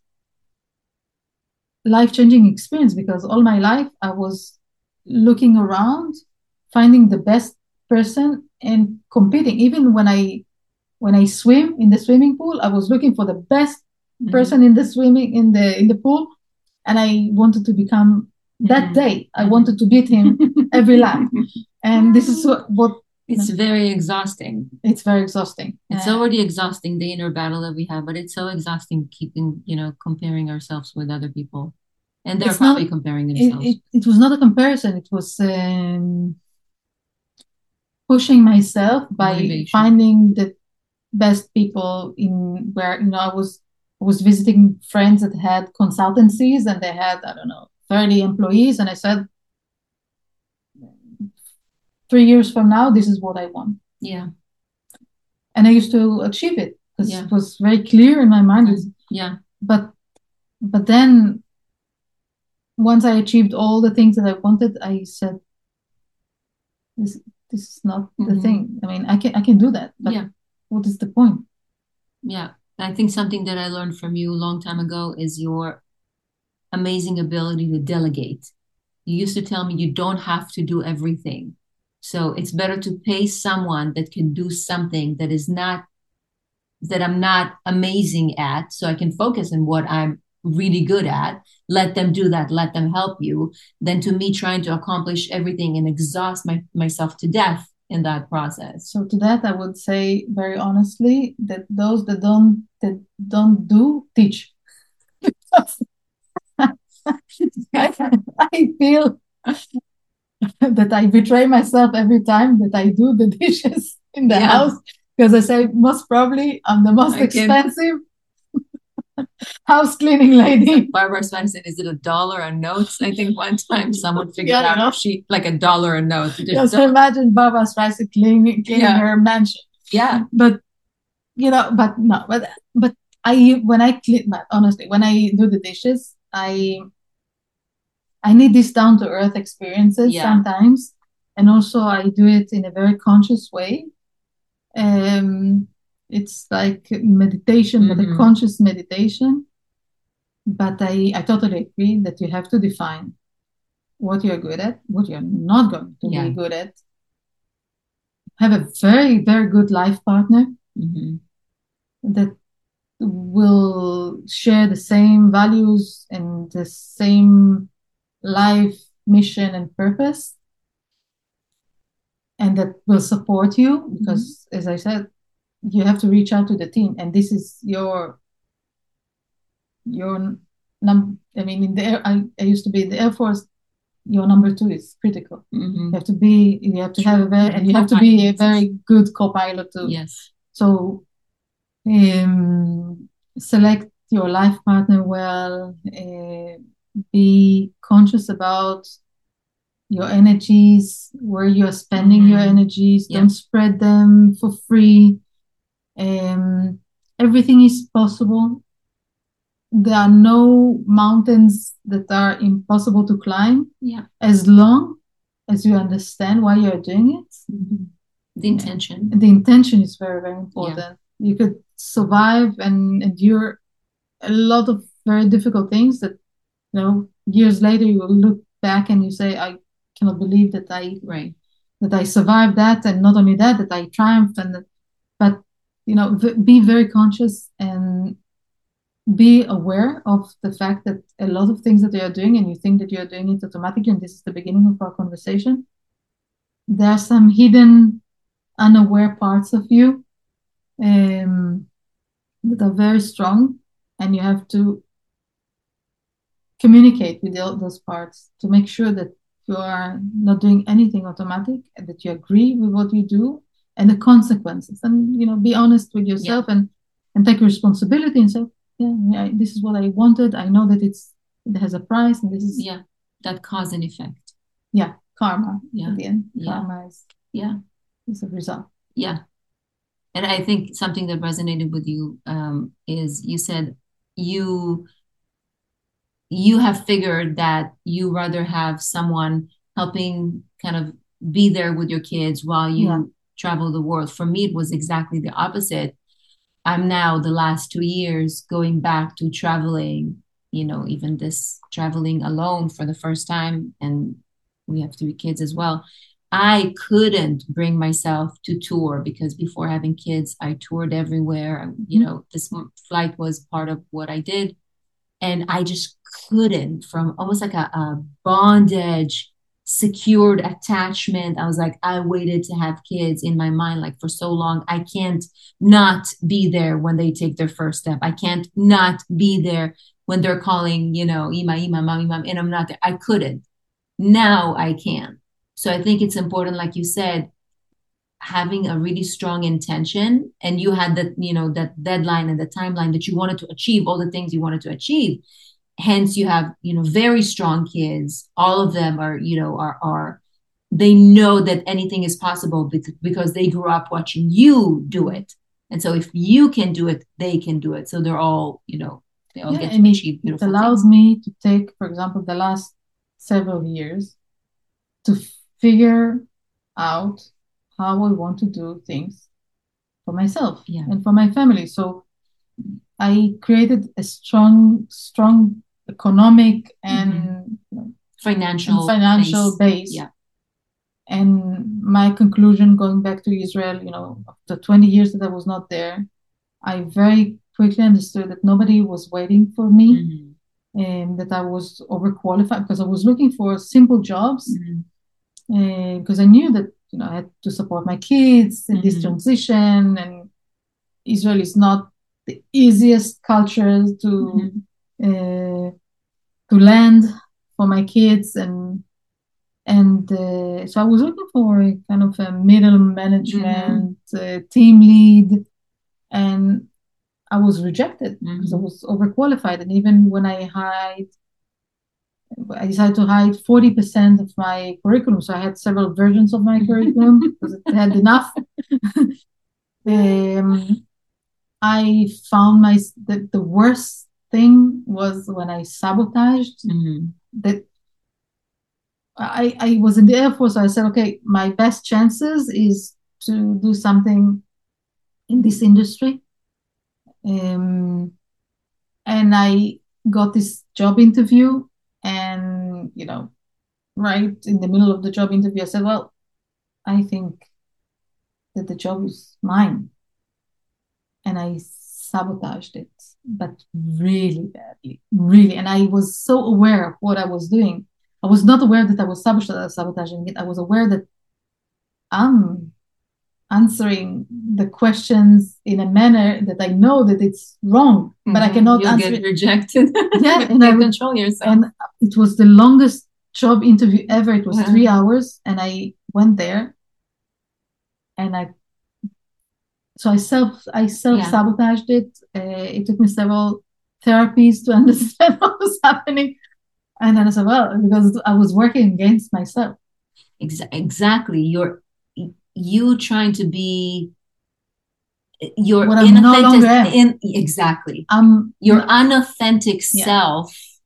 life-changing experience because all my life I was looking around, finding the best person and competing. Even when I when I swim in the swimming pool, I was looking for the best Mhm. person in the swimming in the in the pool, and I wanted to become that Mhm. day. I Mhm. wanted to beat him every lap, and this is what, what It's very exhausting. it's very exhausting. It's Uh, already exhausting, the inner battle that we have, but it's so exhausting keeping, you know, comparing ourselves with other people. And they're it's probably not. comparing It, themselves. it, it was not a comparison. It was um, pushing myself by Motivation. finding the best people in where, you know, I was I was visiting friends that had consultancies and they had, I don't know, thirty employees, and I said, three years from now, this is what I want. Yeah. And I used to achieve it because Yeah. it was very clear in my mind. Mhm. Yeah. But but then once I achieved all the things that I wanted, I said, this this is not the Mhm. thing. I mean, I can I can do that, but Yeah. what is the point? Yeah. I think something that I learned from you a long time ago is your amazing ability to delegate. You used to tell me you don't have to do everything. So it's better to pay someone that can do something that is not that I'm not amazing at, so I can focus on what I'm really good at. Let them do that, let them help you, than to me trying to accomplish everything and exhaust my, myself to death in that process. So to that, I would say very honestly that those that don't that don't do teach. I, I feel that I betray myself every time that I do the dishes in the Yeah. house because I say most probably I'm the most I can- expensive house cleaning lady. Barbara Svensson, is it a dollar a note? I think one time someone figured Yeah, you out know. she like a dollar a note. Just Just don't- imagine Baba Streisand cleaning, cleaning Yeah. her mansion. yeah. But you know, but no, but but I when I clean, but honestly, when I do the dishes, I I need these down to earth experiences Yeah. sometimes, and also I do it in a very conscious way. Um, it's like meditation, but a Mhm. conscious meditation. But I I totally agree that you have to define what you're good at, what you're not going to Yeah. be good at. Have a very very good life partner Mhm. that will share the same values and the same life mission and purpose, and that will support you because, as I said, you have to reach out to the team, and this is your your num. I mean, in the air, I, I used to be in the Air Force. Your number two is critical. Mhm. You have to be. You have to have a very, and you have to be a very good co-pilot too. Yes. So, um, select your life partner well. Uh, be conscious about your energies, where you're spending your Mhm. energies. Yeah. Don't spread them for free. Um, everything is possible. There are no mountains that are impossible to climb Yeah. as long as you understand why you're doing it. Mm-hmm. The intention. The intention is very, very important. Yeah. You could survive and endure a lot of very difficult things that, you know, years later you will look back and you say, I cannot believe that I right. that I survived that, and not only that, that I triumphed. And that, but you know, v- be very conscious and be aware of the fact that a lot of things that you are doing, and you think that you are doing it automatically, and this is the beginning of our conversation, there are some hidden, unaware parts of you um, that are very strong, and you have to communicate with the, those parts to make sure that you are not doing anything automatic, and that you agree with what you do and the consequences, and you know, be honest with yourself. Yeah. and and take responsibility and say, yeah, yeah, this is what I wanted. I know that it's it has a price, and this is yeah that cause and effect. Yeah, karma. Yeah, at the end, yeah. karma is yeah is a result. Yeah, and I think something that resonated with you um, is you said you you have figured that you rather have someone helping kind of be there with your kids while you yeah. travel the world. For me, it was exactly the opposite. I'm now the last two years going back to traveling, you know, even this traveling alone for the first time. And we have three kids as well. I couldn't bring myself to tour because before having kids, I toured everywhere. You know, this flight was part of what I did. And I just couldn't, from almost like a, a bondage, secured attachment. I was like, I waited to have kids in my mind like for so long. I can't not be there when they take their first step. I can't not be there when they're calling, you know, Ima, Ima, Mami, Mom, and I'm not there. I couldn't. Now I can. So I think it's important, like you said, having a really strong intention, and you had that, you know, that deadline and the timeline that you wanted to achieve all the things you wanted to achieve. Hence you have, you know, very strong kids. All of them are, you know, are, are, they know that anything is possible because they grew up watching you do it. And so if you can do it, they can do it. So they're all, you know, they all yeah, get to achieve beautiful things. It allows things. me to take, for example, the last several years to figure out how I want to do things for myself yeah. and for my family. So I created a strong, strong economic and mm-hmm. you know, financial, and financial base. base. Yeah. And my conclusion, going back to Israel, you know, after twenty years that I was not there, I very quickly understood that nobody was waiting for me, mm-hmm. and that I was overqualified because I was looking for simple jobs, because mm-hmm. uh, I knew that, you know, I had to support my kids in mm-hmm. this transition, and Israel is not the easiest culture to mm-hmm. uh, to land for my kids, and and uh, so I was looking for a kind of a middle management mm-hmm. uh, team lead, and I was rejected mm-hmm. because I was overqualified. And even when I hired, I decided to hide forty percent of my curriculum. So I had several versions of my curriculum because it had enough. um, I found my the, the worst thing was when I sabotaged mm-hmm. that. I, I was in the Air Force, so I said, okay, my best chances is to do something in this industry. Um, and I got this job interview, and, you know, right in the middle of the job interview, I said, well, I think that the job is mine. And I sabotaged it, but really badly, really. And I was so aware of what I was doing. I was not aware that I was sabotaging it. I was aware that I'm answering the questions in a manner that I know that it's wrong, mm-hmm. but I cannot You'll answer get it. rejected. Yeah, and I control yourself. And it was the longest job interview ever. It was yeah. three hours, and I went there, and I. So I self I self sabotaged yeah. it. Uh, it took me several therapies to understand what was happening. And then I said, well, because I was working against myself. Exactly. You're you trying to be your what inauthentic no in exactly. Um your unauthentic yeah. self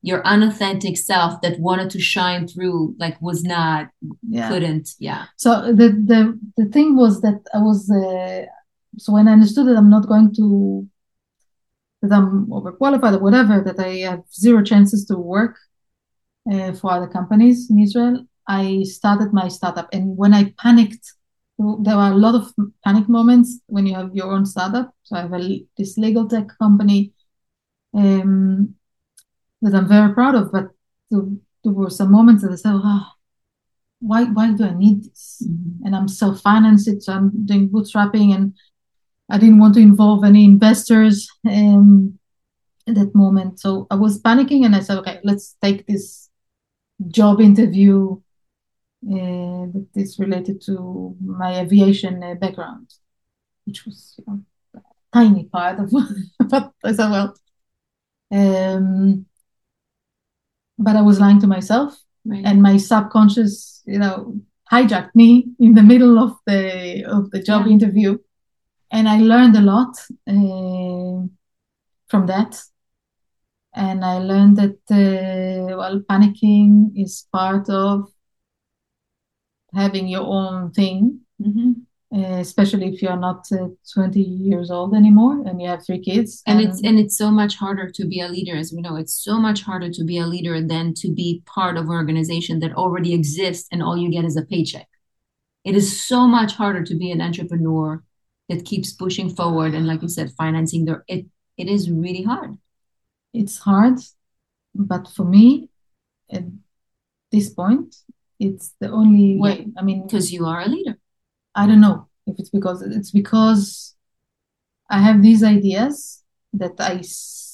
your unauthentic self that wanted to shine through, like was not, Yeah. couldn't, yeah. So the the the thing was that I was uh, so when I understood that I'm not going to that I'm overqualified or whatever, that I have zero chances to work uh, for other companies in Israel, I started my startup. And when I panicked, there were a lot of panic moments when you have your own startup. So I have a, this legal tech company um, that I'm very proud of, but to, there were some moments that I said, oh, why, why do I need this? Mm-hmm. And I'm self-financed, so I'm doing bootstrapping, and I didn't want to involve any investors um, at that moment. So I was panicking, and I said, okay, let's take this job interview uh, that is related to my aviation uh, background, which was, you know, a tiny part of but I said, well, um, but I was lying to myself, Right. and my subconscious, you know, hijacked me in the middle of the of the job Yeah. interview, and I learned a lot uh, from that. And I learned that uh, well, panicking is part of having your own thing. Mm-hmm. Uh, especially if you're not uh, twenty years old anymore and you have three kids. And, And it's and it's so much harder to be a leader, as we know. It's so much harder to be a leader than to be part of an organization that already exists and all you get is a paycheck. It is so much harder to be an entrepreneur that keeps pushing forward and, like you said, financing their it. It is really hard. It's hard, but for me, at this point, it's the only way. Yeah. I mean, because you are a leader. I don't know if it's because it's because I have these ideas that I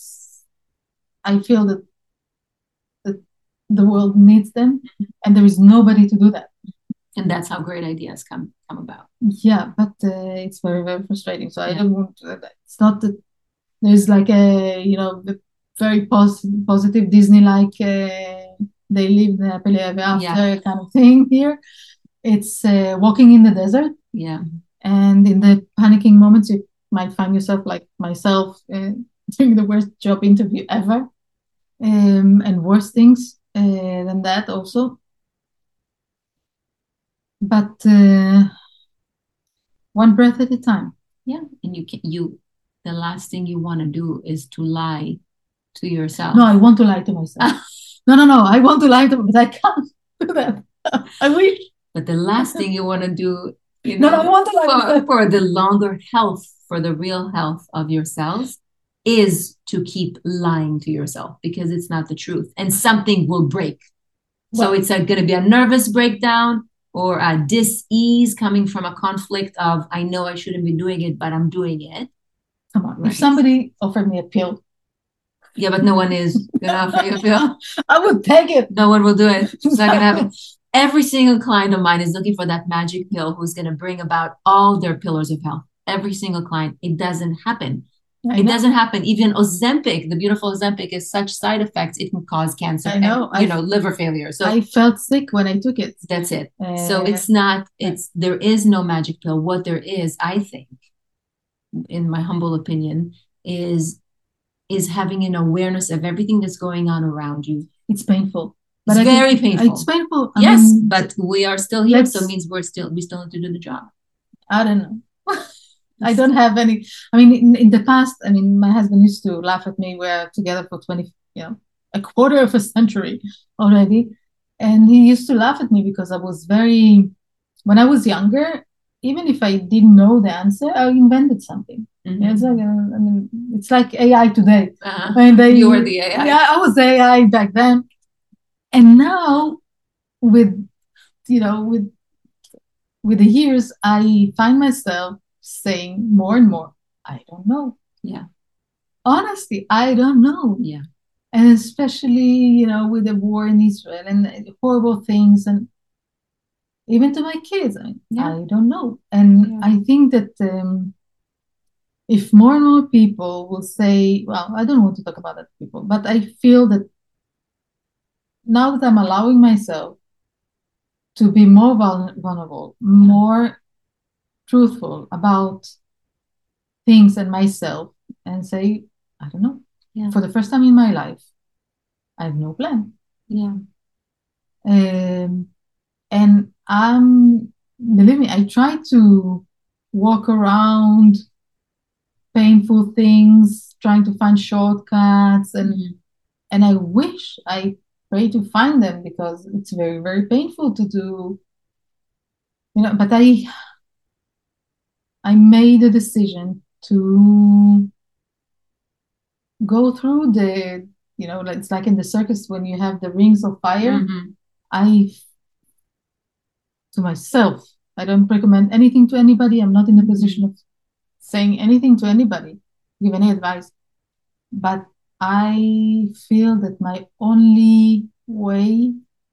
I feel that that the world needs them, and there is nobody to do that. And that's how great ideas come come about. Yeah, but uh, it's very very frustrating. So yeah. I don't want. To, it's not that there's like a you know very pos- positive Disney like uh, they live happily ever after yeah. kind of thing here. It's uh, walking in the desert. Yeah. And in the panicking moments, you might find yourself like myself uh, doing the worst job interview ever, um, and worse things uh, than that also. But uh, one breath at a time. Yeah, and you can you. The last thing you want to do is to lie to yourself. No, I want to lie to myself. no, no, no. I want to lie to, but I can't do that. I wish. But the last thing you want to do, you know, no, no, I want to lie for, for the longer health, for the real health of your cells, is to keep lying to yourself because it's not the truth, and something will break. Well, so it's going to be a nervous breakdown or a dis-ease coming from a conflict of, I know I shouldn't be doing it, but I'm doing it. Come on. Right. If somebody offered me a pill. Yeah, but no one is going to offer you a pill. I would take it. No one will do it. It's not going to happen. Every single client of mine is looking for that magic pill who's going to bring about all their pillars of health. Every single client. It doesn't happen. I it know. doesn't happen. Even Ozempic, the beautiful Ozempic, is such side effects. It can cause cancer. I know. And, you I, know, liver failure. So I felt sick when I took it. That's it. Uh, so it's not. It's there is no magic pill. What there is, I think, in my humble opinion, is is having an awareness of everything that's going on around you. It's painful. It's but very think, painful. It's painful. I yes, mean, but we are still here, so it means we're still we still have to do the job. I don't know. I don't have any. I mean, in, in the past, I mean, my husband used to laugh at me. We're together for twenty, you know, a quarter of a century already, and he used to laugh at me because I was very. When I was younger, even if I didn't know the answer, I invented something. Mm-hmm. It's like, uh, I mean, it's like A I today. Uh-huh. I mean, they, you were the A I. Yeah, I was A I back then. And now, with you know, with with the years, I find myself saying more and more, I don't know. Yeah. Honestly, I don't know. Yeah. And especially, you know, with the war in Israel and horrible things, and even to my kids, I, yeah. I don't know. And yeah. I think that um, if more and more people will say, well, I don't want to talk about that people, but I feel that now that I'm allowing myself to be more vulnerable, more truthful about things and myself, and say, I don't know. Yeah. For the first time in my life, I have no plan. Yeah. Um, and I'm, believe me, I try to walk around painful things, trying to find shortcuts, and Mhm. and I wish I pray to find them because it's very, very painful to do, you know, but I I made a decision to go through the, you know, like- it's like in the circus when you have the rings of fire. Mhm. I, to myself, I don't recommend anything to anybody. I'm not in the position of saying anything to anybody, give any advice. But I feel that my only way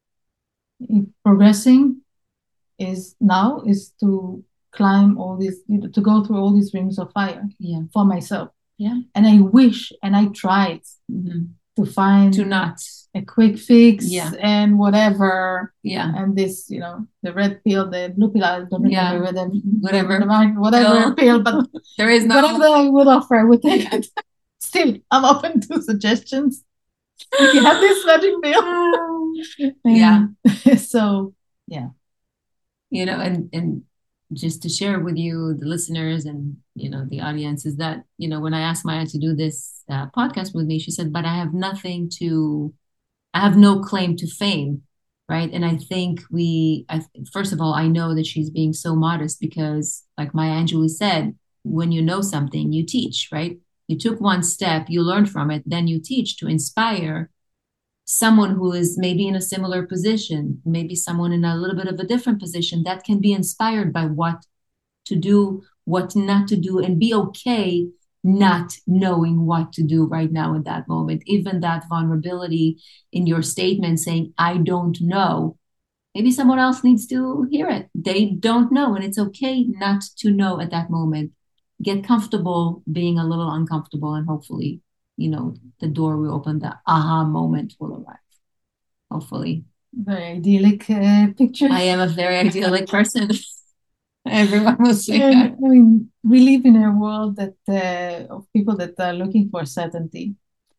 in progressing is now is to climb all these, you know, to go through all these rings of fire Yeah. for myself. Yeah. And I wish, and I tried Mhm. to find To not. a quick fix Yeah. and whatever. Yeah. And this, you know, the red pill, the blue pill, I don't Yeah. remember whether, Whatever. whatever, whatever pill, but There is no. whatever I would offer, I would take it. Still, I'm open to suggestions. If you have this magic pill. Yeah. So, yeah. You know, and and just to share with you, the listeners and you know the audience, is that you know when I asked Maya to do this uh, podcast with me, she said, "But I have nothing to, I have no claim to fame." Right. And I think we, I, first of all, I know that she's being so modest because, like Maya Angelou said, when you know something, you teach, right? You took one step, you learn from it, then you teach to inspire someone who is maybe in a similar position, maybe someone in a little bit of a different position that can be inspired by what to do, what not to do, and be okay not knowing what to do right now in that moment. Even that vulnerability in your statement saying, I don't know. Maybe someone else needs to hear it. They don't know, and it's okay not to know at that moment. Get comfortable being a little uncomfortable, and hopefully, you know, the door will open, the aha moment will arrive. Hopefully. Very idyllic uh, picture. I am a very idyllic person. Everyone will say And, that. I mean, we live in a world that uh, of people that are looking for certainty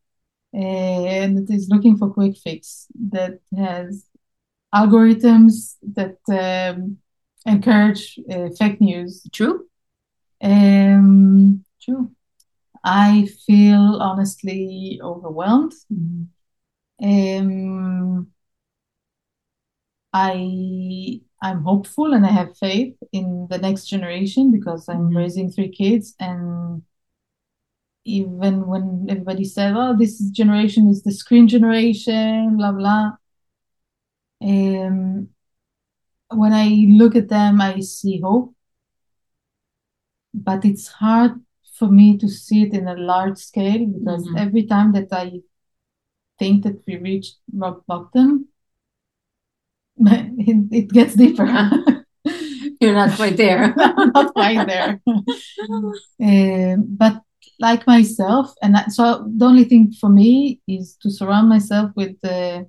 and that is looking for quick fix that has algorithms that um, encourage uh, fake news. True. Um, true. I feel honestly overwhelmed. Mm-hmm. Um, I I'm hopeful and I have faith in the next generation because I'm Mhm. raising three kids, and even when everybody said, "Oh, this generation is the screen generation," blah blah. Um, when I look at them, I see hope, but it's hard for me to see it in a large scale because Mhm. every time that I think that we reached rock bottom, it, it gets deeper. You're not quite there. Not quite there. Um, but like myself, and that, so the only thing for me is to surround myself with uh,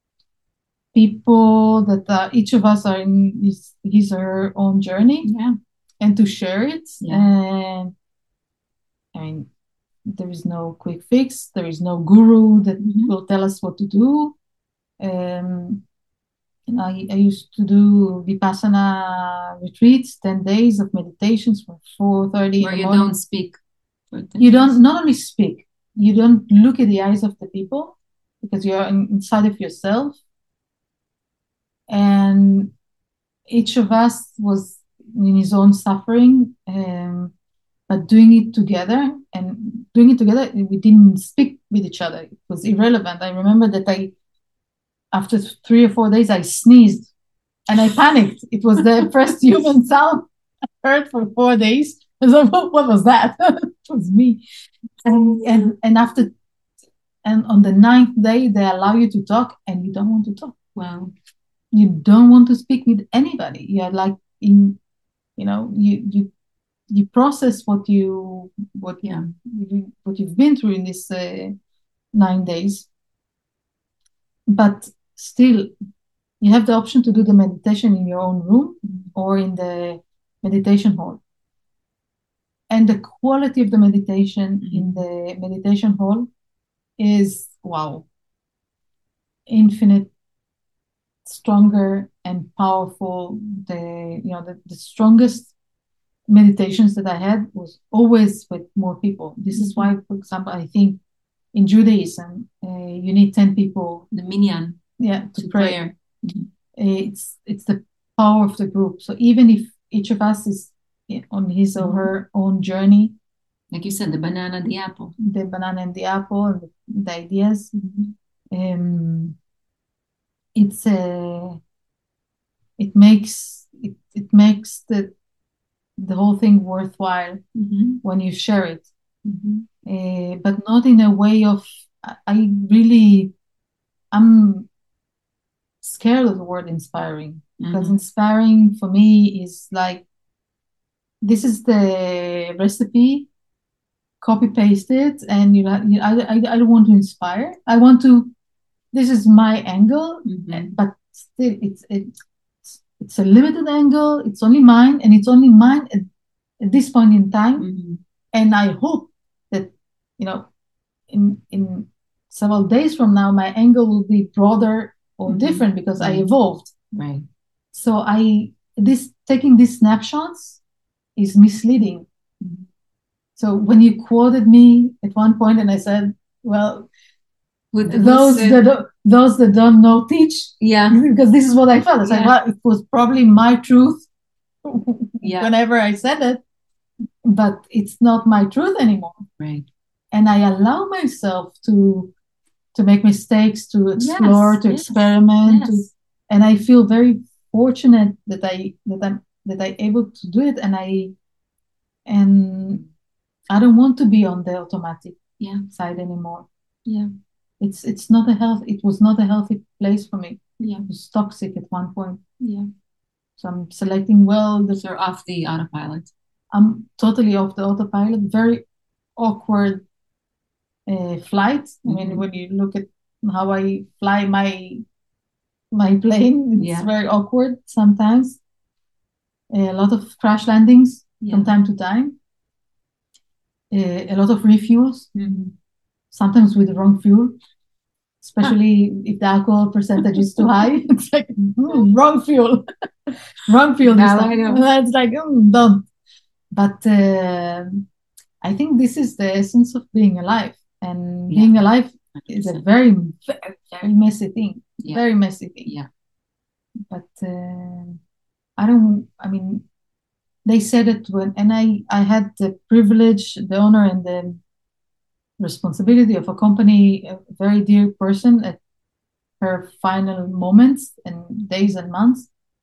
people that uh, each of us are in his, his or her own journey, Yeah. and to share it. Yeah. And I mean, there is no quick fix. There is no guru that Mhm. will tell us what to do. Um, and I, I used to do Vipassana retreats, ten days of meditations from four thirty in Where the you morning. don't speak. For ten You days. don't not only speak, you don't look at the eyes of the people because you're in, inside of yourself. And each of us was in his own suffering, um, but doing it together and doing it together, we didn't speak with each other. It was irrelevant. I remember that I, after three or four days, I sneezed and I panicked. It was the first human sound I heard for four days. I was like, what, what was that? It was me. And, and, and after, and on the ninth day, they allow you to talk and you don't want to talk. Wow. You don't want to speak with anybody. You're like in, you know, you, you, you process what you, what, Yeah. you, what you've been through in this uh, nine days. But still, you have the option to do the meditation in your own room or in the meditation hall. And the quality of the meditation Mhm. in the meditation hall is wow. infinite, stronger and powerful. The you know the, the strongest meditations that I had was always with more people. This is why, for example, I think in Judaism, uh, you need ten people. The minyan. Yeah, to, to pray. prayer. Mm-hmm. It's it's the power of the group. So even if each of us is on his or her own journey, like you said, the banana and the apple, the banana and the apple, and the, the ideas, mm-hmm. um, it's a uh, it makes it, it makes the the whole thing worthwhile mm-hmm. when you share it, mm-hmm. uh, but not in a way of I really I'm scared of the word inspiring, because mm-hmm. inspiring for me is like, this is the recipe, copy paste it, and you know, I, I, I don't want to inspire. I want to, this is my angle, mm-hmm. but still it's, it's, it's a limited angle. It's only mine, and it's only mine at, at this point in time. Mm-hmm. And I hope that, you know, in, in several days from now, my angle will be broader or mm-hmm. different, because right. I evolved. Right. So I, this, taking these snapshots is misleading. Mm-hmm. So when you quoted me at one point and I said, well, With those that don't, those that don't know teach, yeah, because this is what I felt. I said, yeah. Well, it was probably my truth yeah. whenever I said it, but it's not my truth anymore. Right. And I allow myself to to make mistakes, to explore, yes, to yes, experiment, yes. To, and I feel very fortunate that I that I'm that I'm able to do it, and I and I don't want to be on the automatic yeah. side anymore. Yeah. It's it's not a health. It was not a healthy place for me. Yeah. It was toxic at one point. Yeah. So I'm selecting well. The, You're off the autopilot. I'm totally off the autopilot. Very awkward uh, flight. Mm-hmm. I mean, when you look at how I fly my my plane, it's yeah. very awkward sometimes. A lot of crash landings yeah. from time to time. Uh, a lot of refuels. Mm-hmm. Sometimes with the wrong fuel, especially huh. if the alcohol percentage is too high. It's like, mm, wrong fuel. Wrong fuel. Now I know. It's like, mm, don't. But uh, I think this is the essence of being alive. And yeah. being alive one hundred percent is a very, very, very messy thing. Yeah. Very messy thing. Yeah. But uh, I don't, I mean, they said it when, and I, I had the privilege, the honor, and the responsibility of accompany a very dear person at her final moments and days and months.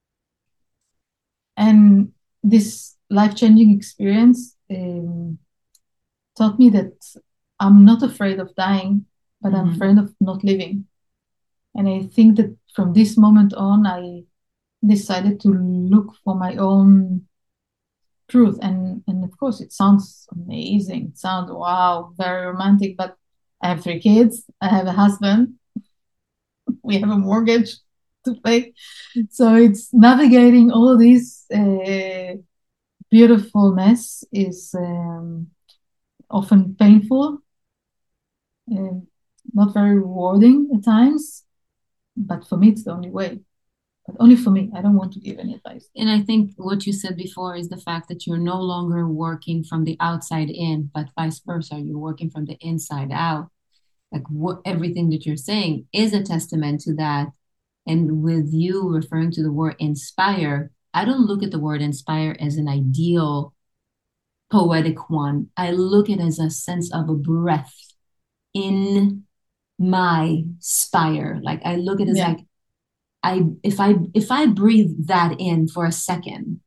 And this life-changing experience um, taught me that I'm not afraid of dying, but mm-hmm. I'm afraid of not living. And I think that from this moment on, I decided to look for my own truth. And and of course it sounds amazing, it sounds wow, very romantic, but I have three kids, I have a husband, we have a mortgage to pay, so it's navigating all this uh, beautiful mess is um, often painful, uh, not very rewarding at times, but for me it's the only way. But only for me. I don't want to give any advice. And I think what you said before is the fact that you're no longer working from the outside in, but vice versa. You're working from the inside out. Like what everything that you're saying is a testament to that. And with you referring to the word inspire, I don't look at the word inspire as an ideal poetic one. I look at it as a sense of a breath in my spire. Like I look at it as yeah. like, I if I if I breathe that in for a second,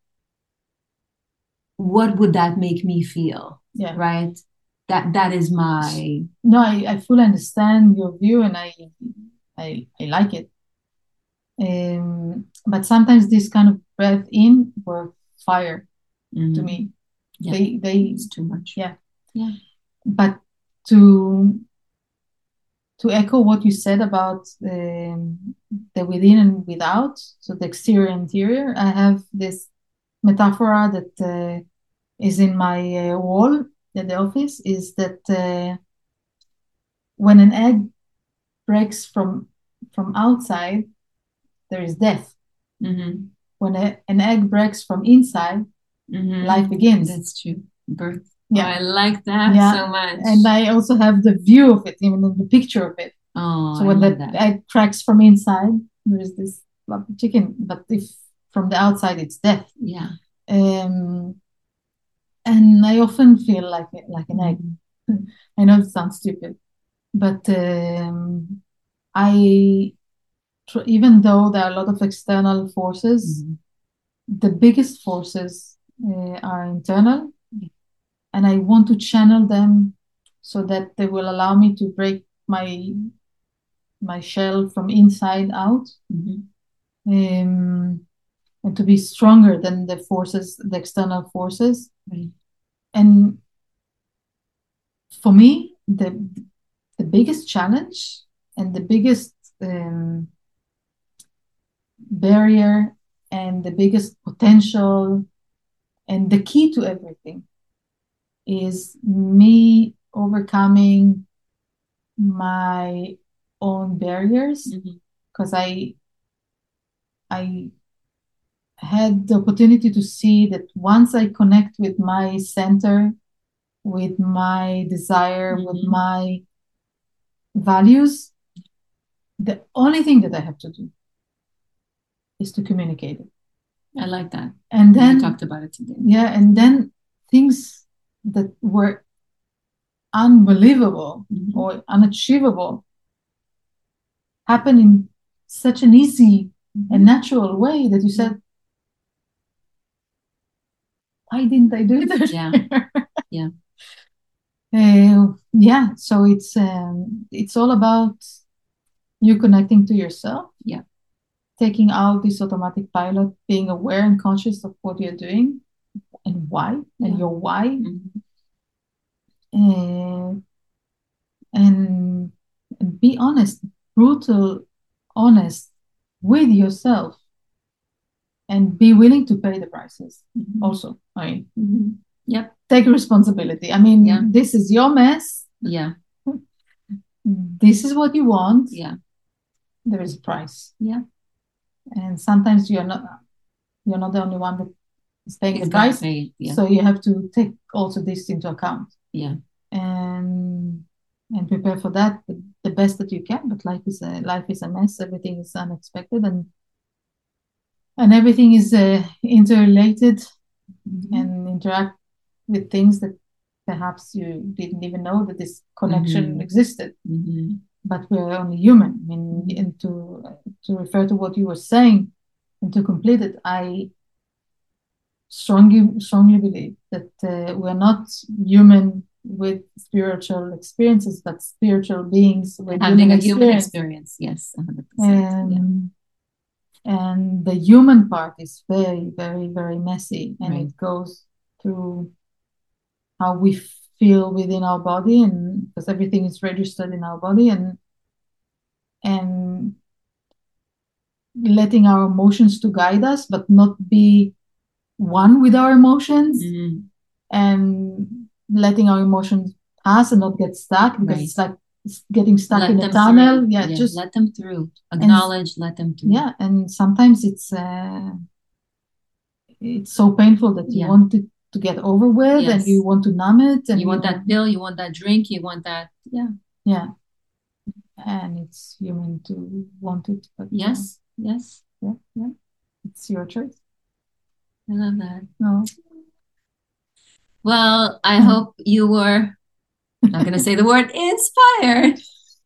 what would that make me feel? Yeah. Right? That that is my No, I, I fully understand your view, and I I I like it. Um but sometimes this kind of breath in were fire mm-hmm. to me. Yeah. They they it's too much. Yeah. Yeah. But to To echo what you said about um, the within and without, so the exterior and interior, I have this metaphor that uh, is in my uh, wall at the office, is that uh, when an egg breaks from from outside, there is death. Mm-hmm. When a, an egg breaks from inside, Mm-hmm. life begins. That's true. Birth. Yeah. Oh, I like that yeah. so much. And I also have the view of it, even in the picture of it. Oh, so when I the that. egg cracks from inside, there is this fluffy chicken. But if from the outside, it's death. Yeah. Um, and I often feel like like an egg. Mm-hmm. I know it sounds stupid, but um, I, even though there are a lot of external forces, mm-hmm. the biggest forces uh, are internal, and I want to channel them so that they will allow me to break my my shell from inside out, mm-hmm. um, and to be stronger than the forces, the external forces. Right. And for me, the the biggest challenge and the biggest um, barrier and the biggest potential and the key to everything is me overcoming my own barriers, because mm-hmm. I I had the opportunity to see that once I connect with my center, with my desire, mm-hmm. with my values, the only thing that I have to do is to communicate it. I like that. And then we talked about it today. Yeah, and then things that were unbelievable, mm-hmm. or unachievable happen in such an easy, mm-hmm. and natural way that you said, why didn't I do that? Yeah. Yeah. Uh, yeah. So it's um, it's all about you connecting to yourself. Yeah. Taking out this automatic pilot, being aware and conscious of what you're doing and why, yeah. and your why. Mm-hmm. Uh, and, and be honest, brutal, honest with yourself, and be willing to pay the prices. Mm-hmm. Also, I mean, mm-hmm. Yep. Take responsibility. I mean, yeah. This is your mess. Yeah. This is what you want. Yeah. There is a price. Yeah. And sometimes you're not you're not the only one that is paying it's the price. Pay, yeah. So you have to take also this into account. Yeah. And and prepare for that the, the best that you can. But life is a life is a mess. Everything is unexpected, and and everything is uh, interrelated, mm-hmm. and interact with things that perhaps you didn't even know that this connection mm-hmm. existed. Mm-hmm. But we're only human. I mean, mm-hmm. and to to refer to what you were saying, and to complete it, I strongly strongly believe that uh, we're not human with spiritual experiences, but spiritual beings with having human a experience. human experience. Yes, one hundred percent. And, yeah. and the human part is very, very, very messy, and right. it goes through how we feel within our body, and because everything is registered in our body, and and letting our emotions to guide us, but not be one with our emotions, mm-hmm. and letting our emotions pass and not get stuck, because right. it's like it's getting stuck let in a tunnel. Yeah, yeah, just let them through. Acknowledge, and, let them through. Yeah, and sometimes it's uh, it's so painful that you yeah. want it to get over with, yes. and you want to numb it, and you want you that pill, you want that drink, you want that. Yeah, yeah, and it's human to want it. But yes, yeah. yes, yeah, yeah, it's your choice. I love that. No. Well, I hope you were, I'm not going to say the word inspired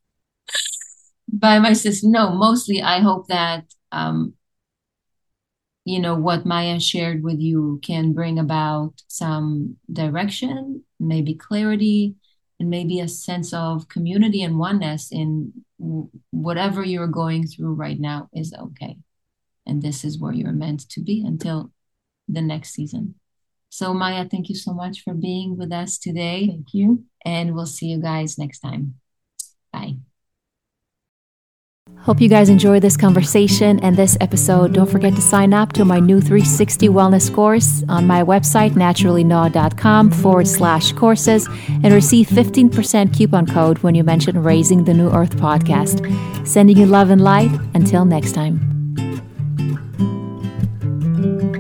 by my sister. No, mostly I hope that, um, you know, what Maya shared with you can bring about some direction, maybe clarity, and maybe a sense of community and oneness in w- whatever you're going through right now is okay. And this is where you're meant to be until the next season. So Maya, thank you so much for being with us today. Thank you. And we'll see you guys next time. Bye. Hope you guys enjoyed this conversation and this episode. Don't forget to sign up to my new three sixty wellness course on my website, naturallynoa.com forward slash courses, and receive fifteen percent coupon code when you mention Raising the New Earth podcast. Sending you love and light. Until next time.